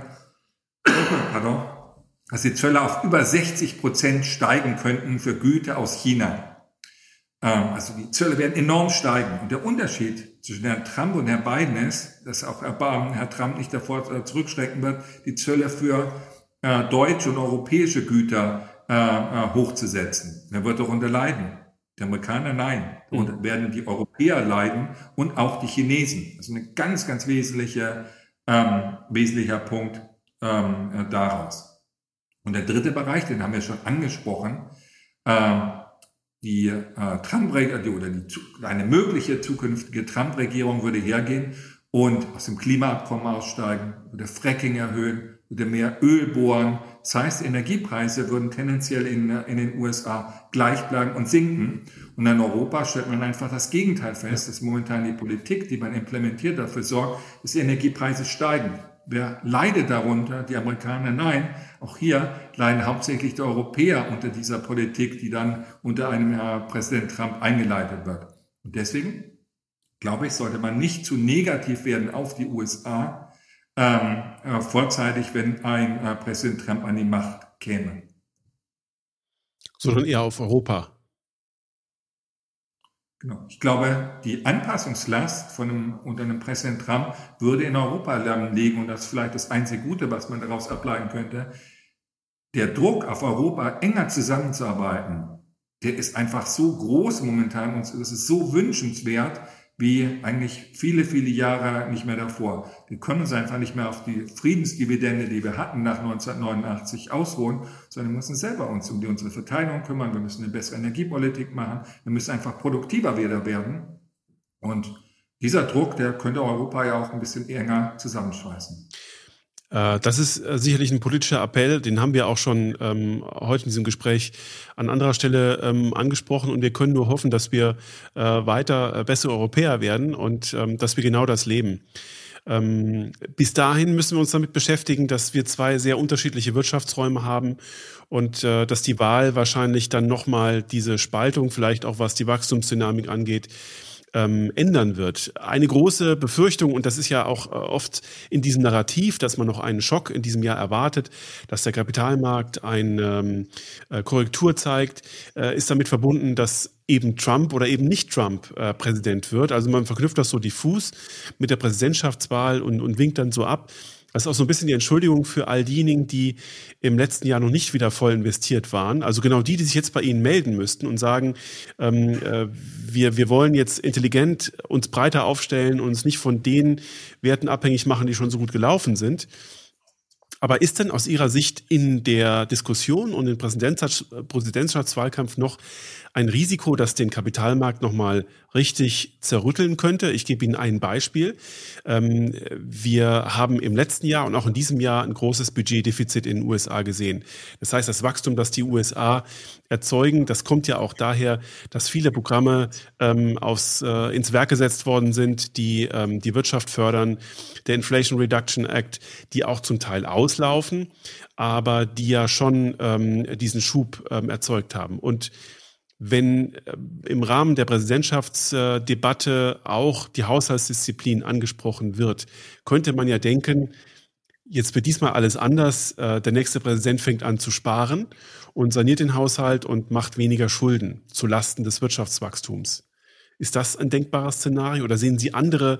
dass die Zölle auf über 60% steigen könnten für Güter aus China. Also die Zölle werden enorm steigen. Und der Unterschied zwischen Herrn Trump und Herrn Biden ist, dass auch Herr Trump nicht davor zurückschrecken wird, die Zölle für deutsche und europäische Güter hochzusetzen. Wer wird darunter leiden? Die Amerikaner? Nein. Darunter werden die Europäer leiden und auch die Chinesen. Also ein ganz, ganz wesentlicher Punkt daraus. Und der dritte Bereich, den haben wir schon angesprochen, die eine mögliche zukünftige Trump-Regierung würde hergehen und aus dem Klimaabkommen aussteigen, würde Fracking erhöhen, würde mehr Öl bohren. Das heißt, Energiepreise würden tendenziell in den USA gleich bleiben und sinken. Und in Europa stellt man einfach das Gegenteil fest, dass momentan die Politik, die man implementiert, dafür sorgt, dass die Energiepreise steigen. Wer leidet darunter? Die Amerikaner? Nein. Auch hier leiden hauptsächlich die Europäer unter dieser Politik, die dann unter einem Präsident Trump eingeleitet wird. Und deswegen glaube ich, sollte man nicht zu negativ werden auf die USA, vorzeitig, wenn ein Präsident Trump an die Macht käme. Sondern eher auf Europa. Genau. Ich glaube, die Anpassungslast unter einem Präsident Trump würde in Europa liegen, und das ist vielleicht das einzige Gute, was man daraus ableiten könnte. Der Druck auf Europa, enger zusammenzuarbeiten, der ist einfach so groß momentan, und es ist so wünschenswert, wie eigentlich viele, viele Jahre nicht mehr davor. Wir können uns einfach nicht mehr auf die Friedensdividende, die wir hatten nach 1989, ausruhen, sondern wir müssen selber uns um unsere Verteidigung kümmern. Wir müssen eine bessere Energiepolitik machen. Wir müssen einfach produktiver wieder werden. Und dieser Druck, der könnte Europa ja auch ein bisschen enger zusammenschweißen. Das ist sicherlich ein politischer Appell, den haben wir auch schon heute in diesem Gespräch an anderer Stelle angesprochen, und wir können nur hoffen, dass wir weiter bessere Europäer werden und dass wir genau das leben. Bis dahin müssen wir uns damit beschäftigen, dass wir zwei sehr unterschiedliche Wirtschaftsräume haben und dass die Wahl wahrscheinlich dann nochmal diese Spaltung, vielleicht auch was die Wachstumsdynamik angeht, ändern wird. Eine große Befürchtung, und das ist ja auch oft in diesem Narrativ, dass man noch einen Schock in diesem Jahr erwartet, dass der Kapitalmarkt eine Korrektur zeigt, ist damit verbunden, dass eben Trump oder eben nicht Trump Präsident wird. Also man verknüpft das so diffus mit der Präsidentschaftswahl und winkt dann so ab. Das ist auch so ein bisschen die Entschuldigung für all diejenigen, die im letzten Jahr noch nicht wieder voll investiert waren. Also genau die sich jetzt bei Ihnen melden müssten und sagen, wir wollen jetzt intelligent uns breiter aufstellen und uns nicht von den Werten abhängig machen, die schon so gut gelaufen sind. Aber ist denn aus Ihrer Sicht in der Diskussion und im Präsidentschaftswahlkampf noch ein Risiko, das den Kapitalmarkt nochmal richtig zerrütteln könnte? Ich gebe Ihnen ein Beispiel. Wir haben im letzten Jahr und auch in diesem Jahr ein großes Budgetdefizit in den USA gesehen. Das heißt, das Wachstum, das die USA erzeugen, das kommt ja auch daher, dass viele Programme ins Werk gesetzt worden sind, die die Wirtschaft fördern. Der Inflation Reduction Act, die auch zum Teil auslaufen, aber die ja schon diesen Schub erzeugt haben. Und wenn im Rahmen der Präsidentschaftsdebatte auch die Haushaltsdisziplin angesprochen wird, könnte man ja denken, jetzt wird diesmal alles anders. Der nächste Präsident fängt an zu sparen und saniert den Haushalt und macht weniger Schulden zu Lasten des Wirtschaftswachstums. Ist das ein denkbares Szenario, oder sehen Sie andere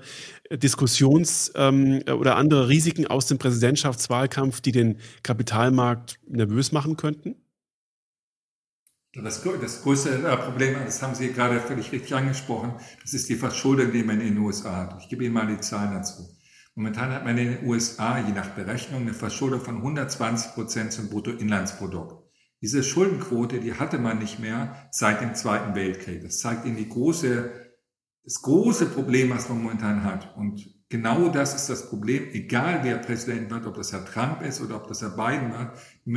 oder andere Risiken aus dem Präsidentschaftswahlkampf, die den Kapitalmarkt nervös machen könnten? Das größte Problem, das haben Sie gerade völlig richtig angesprochen, das ist die Verschuldung, die man in den USA hat. Ich gebe Ihnen mal die Zahlen dazu. Momentan hat man in den USA, je nach Berechnung, eine Verschuldung von 120% zum Bruttoinlandsprodukt. Diese Schuldenquote, die hatte man nicht mehr seit dem Zweiten Weltkrieg. Das zeigt Ihnen das große Problem, was man momentan hat. Und genau das ist das Problem, egal wer Präsident wird, ob das Herr Trump ist oder ob das Herr Biden wird,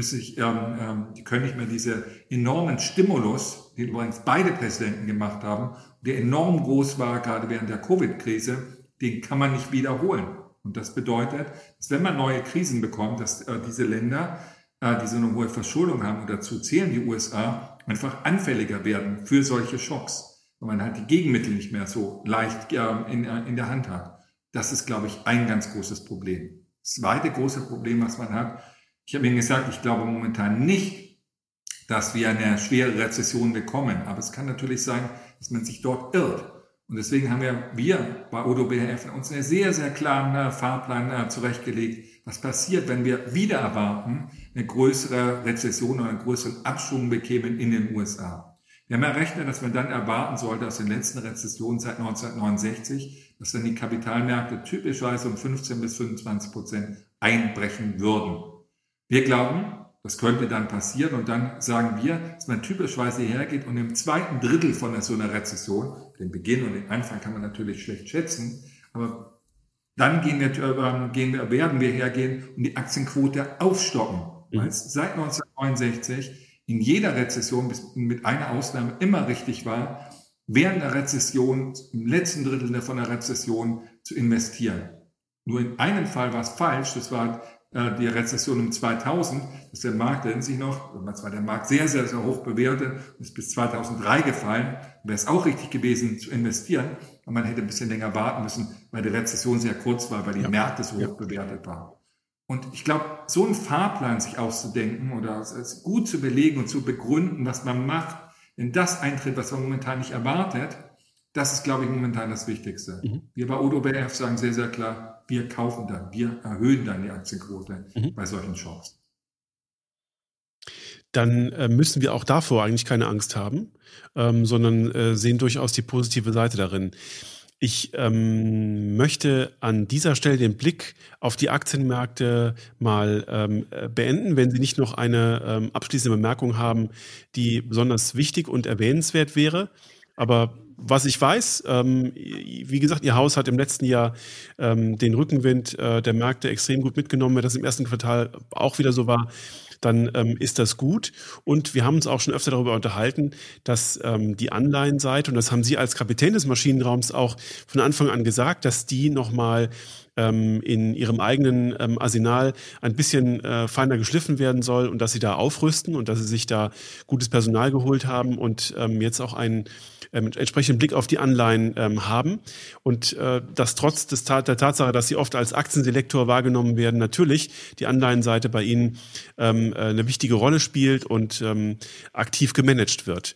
die können nicht mehr diese enormen Stimulus, den übrigens beide Präsidenten gemacht haben, der enorm groß war, gerade während der Covid-Krise, den kann man nicht wiederholen. Und das bedeutet, dass wenn man neue Krisen bekommt, dass diese Länder, die so eine hohe Verschuldung haben, und dazu zählen die USA, einfach anfälliger werden für solche Schocks, weil man halt die Gegenmittel nicht mehr so leicht in der Hand hat. Das ist, glaube ich, ein ganz großes Problem. Das zweite große Problem, was man hat, ich habe Ihnen gesagt, ich glaube momentan nicht, dass wir eine schwere Rezession bekommen. Aber es kann natürlich sein, dass man sich dort irrt. Und deswegen haben wir bei ODO BHF uns einen sehr, sehr klaren Fahrplan zurechtgelegt, was passiert, wenn wir wieder erwarten, eine größere Rezession oder einen größeren Abschwung bekämen in den USA. Wir haben errechnet, dass man dann erwarten sollte, aus den letzten Rezessionen seit 1969, dass dann die Kapitalmärkte typischerweise um 15-25% einbrechen würden. Wir glauben, das könnte dann passieren, und dann sagen wir, dass man typischerweise hergeht und im zweiten Drittel von so einer Rezession, den Beginn und den Anfang kann man natürlich schlecht schätzen, aber dann werden wir hergehen und die Aktienquote aufstocken. Weil es seit 1969 in jeder Rezession, mit einer Ausnahme, immer richtig war, während der Rezession, im letzten Drittel von der Rezession zu investieren. Nur in einem Fall war es falsch, das war die Rezession um 2000, dass der Markt, erinnern Sie sich noch, das war der Markt sehr, sehr, sehr hoch bewertet, ist bis 2003 gefallen, wäre es auch richtig gewesen zu investieren. und man hätte ein bisschen länger warten müssen, weil die Rezession sehr kurz war, weil die Märkte so hoch bewertet waren. Und ich glaube, so einen Fahrplan sich auszudenken oder es gut zu belegen und zu begründen, was man macht, wenn das eintritt, was man momentan nicht erwartet, das ist, glaube ich, momentan das Wichtigste. Wir bei Odoo BHF sagen sehr, sehr klar, wir kaufen dann, wir erhöhen dann die Aktienquote bei solchen Shocks. Dann müssen wir auch davor eigentlich keine Angst haben, sondern sehen durchaus die positive Seite darin. Ich möchte an dieser Stelle den Blick auf die Aktienmärkte mal beenden, wenn Sie nicht noch eine abschließende Bemerkung haben, die besonders wichtig und erwähnenswert wäre. Aber was ich weiß, wie gesagt, Ihr Haus hat im letzten Jahr den Rückenwind der Märkte extrem gut mitgenommen. Wenn das im ersten Quartal auch wieder so war, dann ist das gut. Und wir haben uns auch schon öfter darüber unterhalten, dass die Anleihenseite, und das haben Sie als Kapitän des Maschinenraums auch von Anfang an gesagt, dass die nochmal in ihrem eigenen Arsenal ein bisschen feiner geschliffen werden soll und dass Sie da aufrüsten und dass Sie sich da gutes Personal geholt haben und jetzt auch einen entsprechenden Blick auf die Anleihen haben und dass trotz der Tatsache, dass Sie oft als Aktienselektor wahrgenommen werden, natürlich die Anleihenseite bei Ihnen eine wichtige Rolle spielt und aktiv gemanagt wird.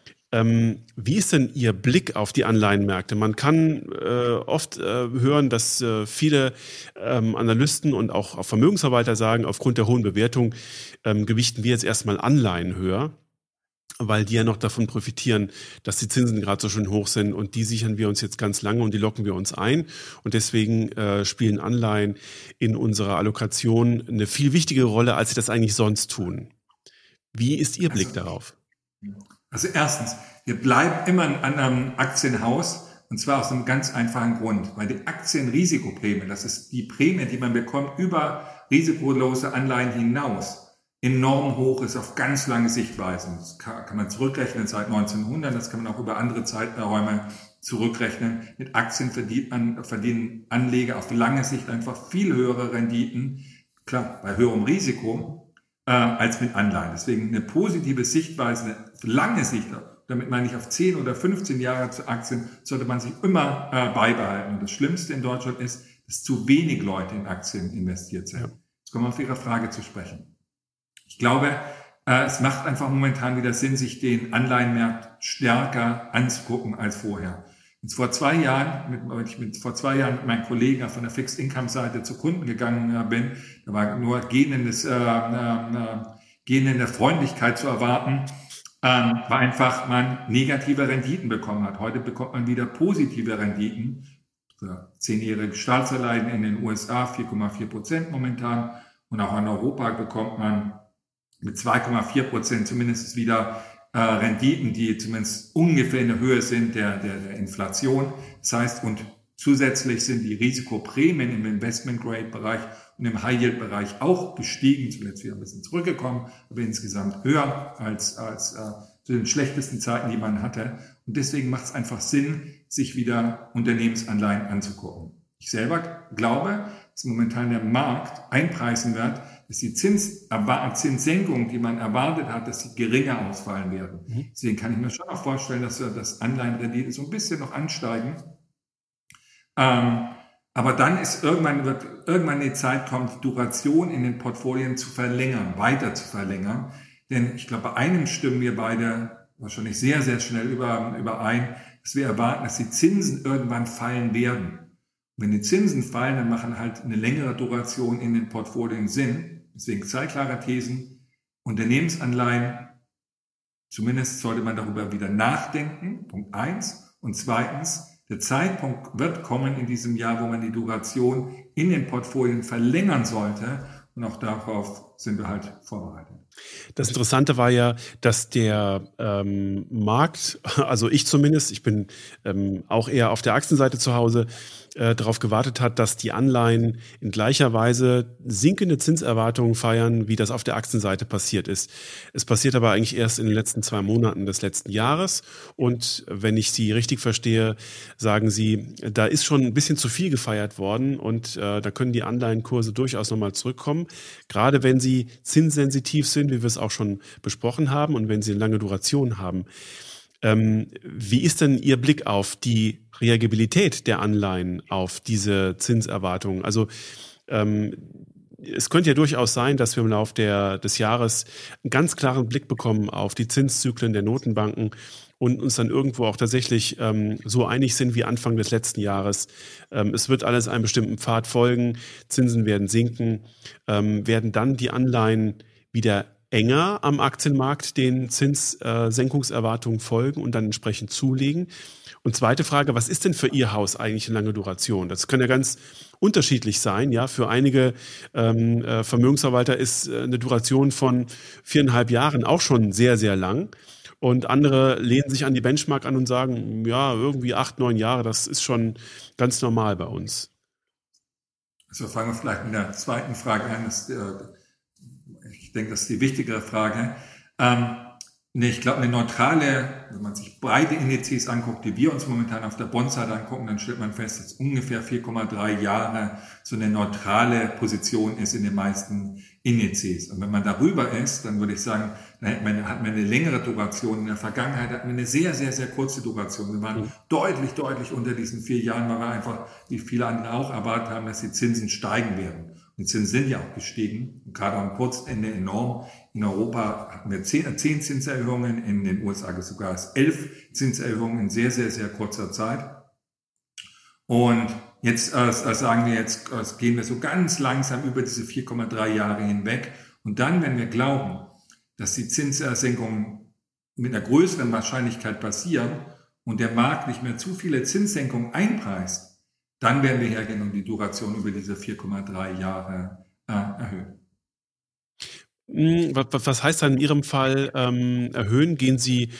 Wie ist denn Ihr Blick auf die Anleihenmärkte? Man kann oft hören, dass viele Analysten und auch Vermögensverwalter sagen, aufgrund der hohen Bewertung gewichten wir jetzt erstmal Anleihen höher, weil die ja noch davon profitieren, dass die Zinsen gerade so schön hoch sind und die sichern wir uns jetzt ganz lange und die locken wir uns ein. Und deswegen spielen Anleihen in unserer Allokation eine viel wichtigere Rolle, als sie das eigentlich sonst tun. Wie ist Ihr Blick darauf? Also erstens, wir bleiben immer ein anderem Aktienhaus und zwar aus einem ganz einfachen Grund, weil die Aktienrisikoprämie, das ist die Prämie, die man bekommt über risikolose Anleihen hinaus, enorm hoch ist auf ganz lange Sichtweisen. Das kann man zurückrechnen seit 1900, das kann man auch über andere Zeiträume zurückrechnen. Mit Aktien verdienen Anleger auf lange Sicht einfach viel höhere Renditen, klar, bei höherem Risiko, als mit Anleihen. Deswegen eine positive Sichtweise, auf lange Sicht, damit meine ich auf 10 oder 15 Jahre zu Aktien, sollte man sich immer beibehalten. Und das Schlimmste in Deutschland ist, dass zu wenig Leute in Aktien investiert sind. Jetzt kommen wir auf Ihre Frage zu sprechen. Ich glaube, es macht einfach momentan wieder Sinn, sich den Anleihenmarkt stärker anzugucken als vorher. Und vor 2 Jahren, mit meinen Kollegen von der Fixed-Income-Seite zu Kunden gegangen bin, da war nur gähnende Freundlichkeit zu erwarten, war einfach, man negative Renditen bekommen hat. Heute bekommt man wieder positive Renditen. Für 10-jährige Staatsanleihen in den USA 4,4% momentan. Und auch in Europa bekommt man mit 2,4% zumindest wieder Renditen, die zumindest ungefähr in der Höhe sind der Inflation. Das heißt, und zusätzlich sind die Risikoprämien im Investment-Grade-Bereich und im High-Yield-Bereich auch gestiegen, zuletzt wieder ein bisschen zurückgekommen, aber insgesamt höher als zu den schlechtesten Zeiten, die man hatte. Und deswegen macht es einfach Sinn, sich wieder Unternehmensanleihen anzugucken. Ich selber glaube, dass momentan der Markt einpreisen wird, dass die Zinssenkungen, die man erwartet hat, dass sie geringer ausfallen werden. Deswegen kann ich mir schon auch vorstellen, dass das Anleihenrendite so ein bisschen noch ansteigen. Aber dann wird irgendwann die Zeit kommen, die Duration in den Portfolien zu verlängern, weiter zu verlängern. Denn ich glaube, bei einem stimmen wir beide wahrscheinlich sehr, sehr schnell überein, dass wir erwarten, dass die Zinsen irgendwann fallen werden. Und wenn die Zinsen fallen, dann machen halt eine längere Duration in den Portfolien Sinn. Deswegen 2 klare Thesen. Unternehmensanleihen, zumindest sollte man darüber wieder nachdenken, Punkt 1. Und zweitens, der Zeitpunkt wird kommen in diesem Jahr, wo man die Duration in den Portfolien verlängern sollte. Und auch darauf sind wir halt vorbereitet. Das Interessante war ja, dass der Markt, also ich zumindest, ich bin auch eher auf der Aktienseite zu Hause, darauf gewartet hat, dass die Anleihen in gleicher Weise sinkende Zinserwartungen feiern, wie das auf der Aktienseite passiert ist. Es passiert aber eigentlich erst in den letzten 2 Monaten des letzten Jahres. Und wenn ich Sie richtig verstehe, sagen Sie, da ist schon ein bisschen zu viel gefeiert worden und da können die Anleihenkurse durchaus nochmal zurückkommen. Gerade wenn sie zinssensitiv sind, wie wir es auch schon besprochen haben und wenn sie eine lange Duration haben. Wie ist denn Ihr Blick auf die Reagibilität der Anleihen auf diese Zinserwartungen? Also es könnte ja durchaus sein, dass wir im Laufe des Jahres einen ganz klaren Blick bekommen auf die Zinszyklen der Notenbanken und uns dann irgendwo auch tatsächlich so einig sind wie Anfang des letzten Jahres. Es wird alles einem bestimmten Pfad folgen, Zinsen werden sinken, werden dann die Anleihen wieder enger am Aktienmarkt den Zinssenkungserwartungen folgen und dann entsprechend zulegen. Und zweite Frage, was ist denn für Ihr Haus eigentlich eine lange Duration? Das kann ja ganz unterschiedlich sein. Ja, für einige Vermögensverwalter ist eine Duration von 4,5 Jahren auch schon sehr, sehr lang. Und andere lehnen sich an die Benchmark an und sagen, ja, irgendwie 8, 9 Jahre, das ist schon ganz normal bei uns. Also fangen wir vielleicht mit der zweiten Frage an. Ich denke, das ist die wichtigere Frage. Ich glaube, eine neutrale, wenn man sich breite Indizes anguckt, die wir uns momentan auf der Bondseite angucken, dann stellt man fest, dass ungefähr 4,3 Jahre so eine neutrale Position ist in den meisten Indizes. Und wenn man darüber ist, dann würde ich sagen, dann hat man eine längere Duration. In der Vergangenheit hatten wir eine sehr, sehr, sehr kurze Duration. Wir waren deutlich unter diesen 4 Jahren, weil wir einfach, wie viele andere auch, erwartet haben, dass die Zinsen steigen werden. Die Zinsen sind ja auch gestiegen, und gerade am Kurzende enorm. In Europa hatten wir 10 Zinserhöhungen, in den USA sogar 11 Zinserhöhungen in sehr, sehr, sehr kurzer Zeit. Und jetzt sagen wir, jetzt gehen wir so ganz langsam über diese 4,3 Jahre hinweg. Und dann, wenn wir glauben, dass die Zinssenkungen mit einer größeren Wahrscheinlichkeit passieren und der Markt nicht mehr zu viele Zinssenkungen einpreist, dann werden wir hergehen und die Duration über diese 4,3 Jahre erhöhen. Was heißt dann in Ihrem Fall erhöhen? Gehen Sie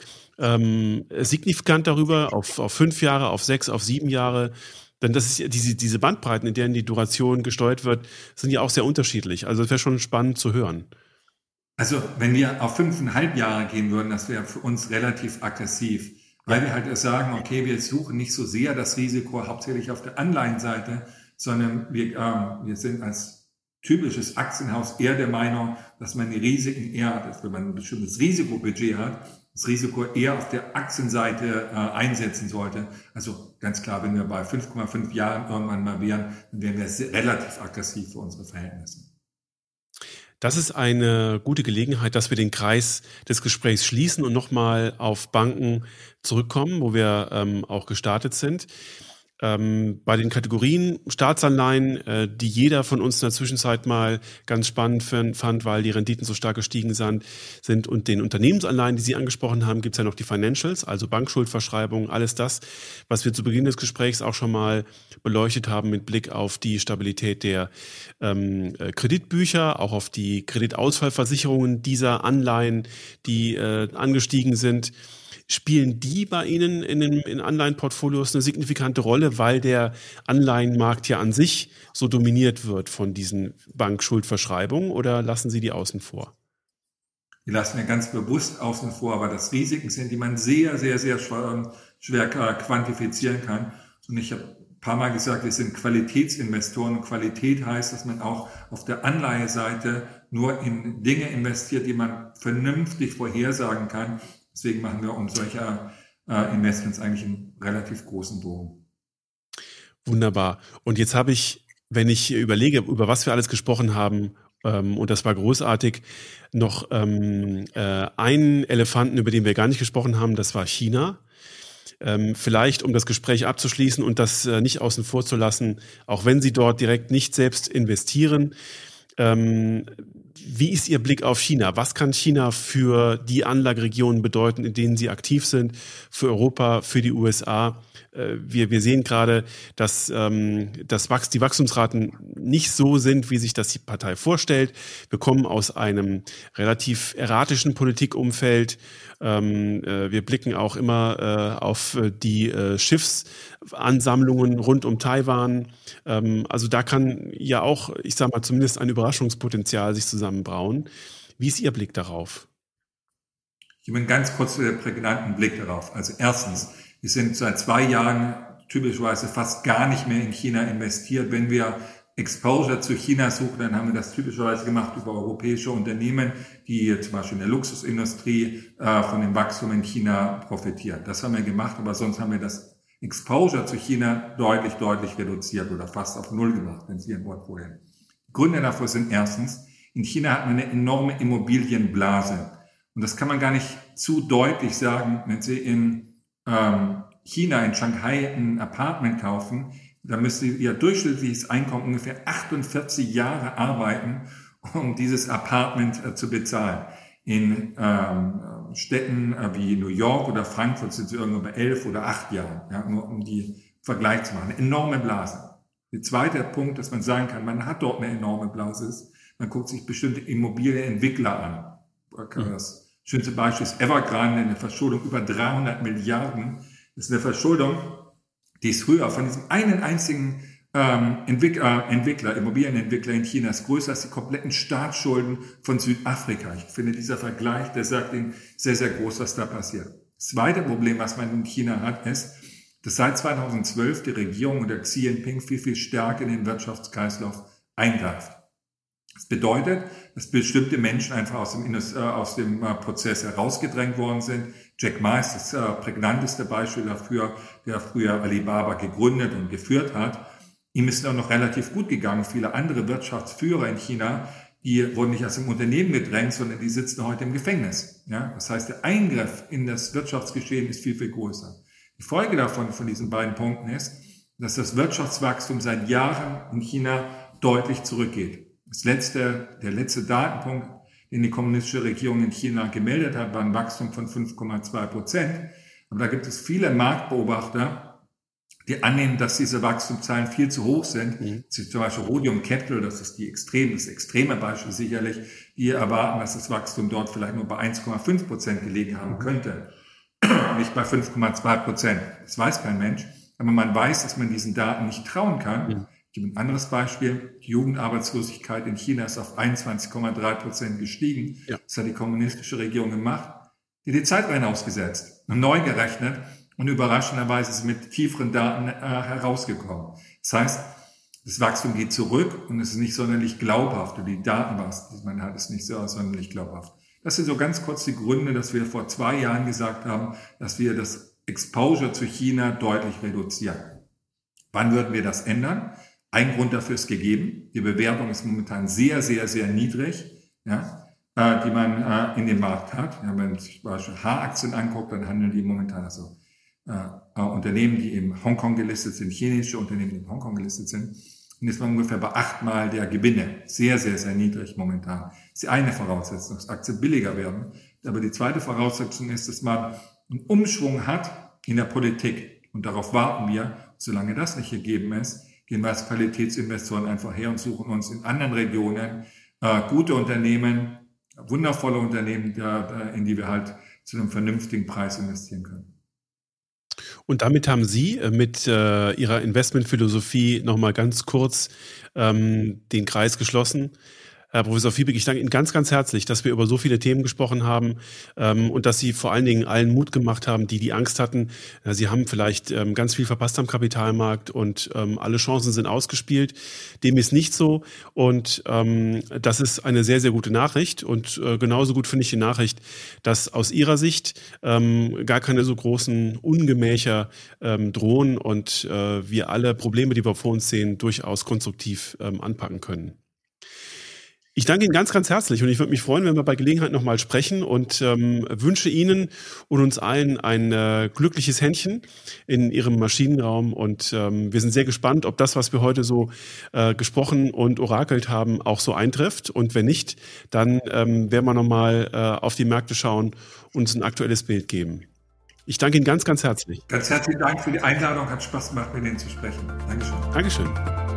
signifikant darüber auf 5 Jahre, auf 6, auf 7 Jahre? Denn das ist diese Bandbreiten, in denen die Duration gesteuert wird, sind ja auch sehr unterschiedlich. Also das wäre schon spannend zu hören. Also wenn wir auf 5,5 Jahre gehen würden, das wäre für uns relativ aggressiv. Weil wir halt sagen, okay, wir suchen nicht so sehr das Risiko hauptsächlich auf der Anleihenseite, sondern wir sind als typisches Aktienhaus eher der Meinung, dass man die Risiken eher, wenn man ein bestimmtes Risikobudget hat, das Risiko eher auf der Aktienseite einsetzen sollte. Also ganz klar, wenn wir bei 5,5 Jahren irgendwann mal wären, dann wären wir relativ aggressiv für unsere Verhältnisse. Das ist eine gute Gelegenheit, dass wir den Kreis des Gesprächs schließen und nochmal auf Banken zurückkommen, wo wir auch gestartet sind. Bei den Kategorien Staatsanleihen, die jeder von uns in der Zwischenzeit mal ganz spannend fand, weil die Renditen so stark gestiegen sind und den Unternehmensanleihen, die Sie angesprochen haben, gibt es ja noch die Financials, also Bankschuldverschreibungen, alles das, was wir zu Beginn des Gesprächs auch schon mal beleuchtet haben mit Blick auf die Stabilität der Kreditbücher, auch auf die Kreditausfallversicherungen dieser Anleihen, die angestiegen sind. Spielen die bei Ihnen in Anleihenportfolios eine signifikante Rolle, weil der Anleihenmarkt ja an sich so dominiert wird von diesen Bankschuldverschreibungen, oder lassen Sie die außen vor? Die lassen wir ganz bewusst außen vor, aber das Risiken sind, die man sehr, sehr, sehr schwer quantifizieren kann. Und ich habe ein paar Mal gesagt, wir sind Qualitätsinvestoren. Und Qualität heißt, dass man auch auf der Anleiheseite nur in Dinge investiert, die man vernünftig vorhersagen kann. Deswegen machen wir um solche Investments eigentlich einen relativ großen Bogen. Wunderbar. Und jetzt habe ich, wenn ich überlege, über was wir alles gesprochen haben, und das war großartig, noch einen Elefanten, über den wir gar nicht gesprochen haben, das war China. Vielleicht, um das Gespräch abzuschließen und das nicht außen vor zu lassen, auch wenn Sie dort direkt nicht selbst investieren, wie ist Ihr Blick auf China? Was kann China für die Anlageregionen bedeuten, in denen Sie aktiv sind, für Europa, für die USA? Wir sehen gerade, dass die Wachstumsraten nicht so sind, wie sich das die Partei vorstellt. Wir kommen aus einem relativ erratischen Politikumfeld. Wir blicken auch immer auf die Schiffsansammlungen rund um Taiwan. Also da kann ja auch, ich sage mal, zumindest ein Überraschungspotenzial sich zusammenbrauen. Wie ist Ihr Blick darauf? Ich habe einen ganz kurzen, prägnanten Blick darauf. Also erstens, wir sind seit 2 Jahren typischerweise fast gar nicht mehr in China investiert. Wenn wir Exposure zu China suchen, dann haben wir das typischerweise gemacht über europäische Unternehmen, die zum Beispiel in der Luxusindustrie von dem Wachstum in China profitieren. Das haben wir gemacht, aber sonst haben wir das Exposure zu China deutlich reduziert oder fast auf null gemacht, wenn Sie Ihren Portfolio. Gründe dafür sind erstens, in China hat man eine enorme Immobilienblase. Und das kann man gar nicht zu deutlich sagen, wenn Sie in China, in Shanghai ein Apartment kaufen, da müsste Ihr durchschnittliches Einkommen ungefähr 48 Jahre arbeiten, um dieses Apartment zu bezahlen. In Städten wie New York oder Frankfurt sind sie irgendwo bei 11 oder 8 Jahren, ja, nur um die Vergleich zu machen. Eine enorme Blase. Der zweite Punkt, dass man sagen kann, man hat dort eine enorme Blase, ist, man guckt sich bestimmte Immobilienentwickler an. Das schönste Beispiel ist Evergrande, eine Verschuldung über 300 Milliarden. Das ist eine Verschuldung, die ist früher von diesem einen einzigen Immobilienentwickler in China ist größer als die kompletten Staatsschulden von Südafrika. Ich finde, dieser Vergleich, der sagt Ihnen sehr groß, was da passiert. Das zweite Problem, was man in China hat, ist, dass seit 2012 die Regierung unter Xi Jinping viel stärker in den Wirtschaftskreislauf eingreift. Das bedeutet, dass bestimmte Menschen einfach aus dem Prozess herausgedrängt worden sind. Jack Ma ist das prägnanteste Beispiel dafür, der früher Alibaba gegründet und geführt hat. Ihm ist auch noch relativ gut gegangen. Viele andere Wirtschaftsführer in China, die wurden nicht aus dem Unternehmen gedrängt, sondern die sitzen heute im Gefängnis. Ja? Das heißt, der Eingriff in das Wirtschaftsgeschehen ist viel größer. Die Folge davon, von diesen beiden Punkten ist, dass das Wirtschaftswachstum seit Jahren in China deutlich zurückgeht. Der letzte Datenpunkt, den die kommunistische Regierung in China gemeldet hat, war ein Wachstum von 5,2%. Aber da gibt es viele Marktbeobachter, die annehmen, dass diese Wachstumszahlen viel zu hoch sind. Zum Beispiel Rhodium Capital, das ist das extreme Beispiel sicherlich, die erwarten, dass das Wachstum dort vielleicht nur bei 1,5% gelegen haben könnte. Nicht bei 5,2%. Das weiß kein Mensch. Aber man weiß, dass man diesen Daten nicht trauen kann. Ich gebe ein anderes Beispiel. Die Jugendarbeitslosigkeit in China ist auf 21,3% gestiegen. Ja. Das hat die kommunistische Regierung gemacht. Die Zeitreihen ausgesetzt und neu gerechnet und überraschenderweise ist mit tieferen Daten herausgekommen. Das heißt, das Wachstum geht zurück und es ist nicht sonderlich glaubhaft. Und die Daten, die man hat, ist nicht so sonderlich glaubhaft. Das sind so ganz kurz die Gründe, dass wir vor 2 Jahren gesagt haben, dass wir das Exposure zu China deutlich reduzieren. Wann würden wir das ändern? Ein Grund dafür ist gegeben. Die Bewertung ist momentan sehr niedrig, ja, die man in dem Markt hat. Ja, wenn man sich zum Beispiel H-Aktien anguckt, dann handeln die momentan Unternehmen, die in Hongkong gelistet sind, chinesische Unternehmen, die in Hongkong gelistet sind, und ist man ungefähr bei 8-mal der Gewinne. Sehr niedrig momentan. Das ist die eine Voraussetzung, dass Aktien billiger werden. Aber die zweite Voraussetzung ist, dass man einen Umschwung hat in der Politik. Und darauf warten wir. Solange das nicht gegeben ist, gehen wir als Qualitätsinvestoren einfach her und suchen uns in anderen Regionen gute Unternehmen, wundervolle Unternehmen, in die wir halt zu einem vernünftigen Preis investieren können. Und damit haben Sie mit Ihrer Investmentphilosophie nochmal ganz kurz den Kreis geschlossen. Herr Professor Fiebig, ich danke Ihnen ganz herzlich, dass wir über so viele Themen gesprochen haben und dass Sie vor allen Dingen allen Mut gemacht haben, die Angst hatten. Sie haben vielleicht ganz viel verpasst am Kapitalmarkt und alle Chancen sind ausgespielt. Dem ist nicht so und das ist eine sehr gute Nachricht und genauso gut finde ich die Nachricht, dass aus Ihrer Sicht gar keine so großen Ungemächer drohen und wir alle Probleme, die wir vor uns sehen, durchaus konstruktiv anpacken können. Ich danke Ihnen ganz herzlich und ich würde mich freuen, wenn wir bei Gelegenheit nochmal sprechen und wünsche Ihnen und uns allen ein glückliches Händchen in Ihrem Maschinenraum und wir sind sehr gespannt, ob das, was wir heute so gesprochen und orakelt haben, auch so eintrifft und wenn nicht, dann werden wir nochmal auf die Märkte schauen und uns ein aktuelles Bild geben. Ich danke Ihnen ganz herzlich. Ganz herzlichen Dank für die Einladung, hat Spaß gemacht, mit Ihnen zu sprechen. Dankeschön. Dankeschön.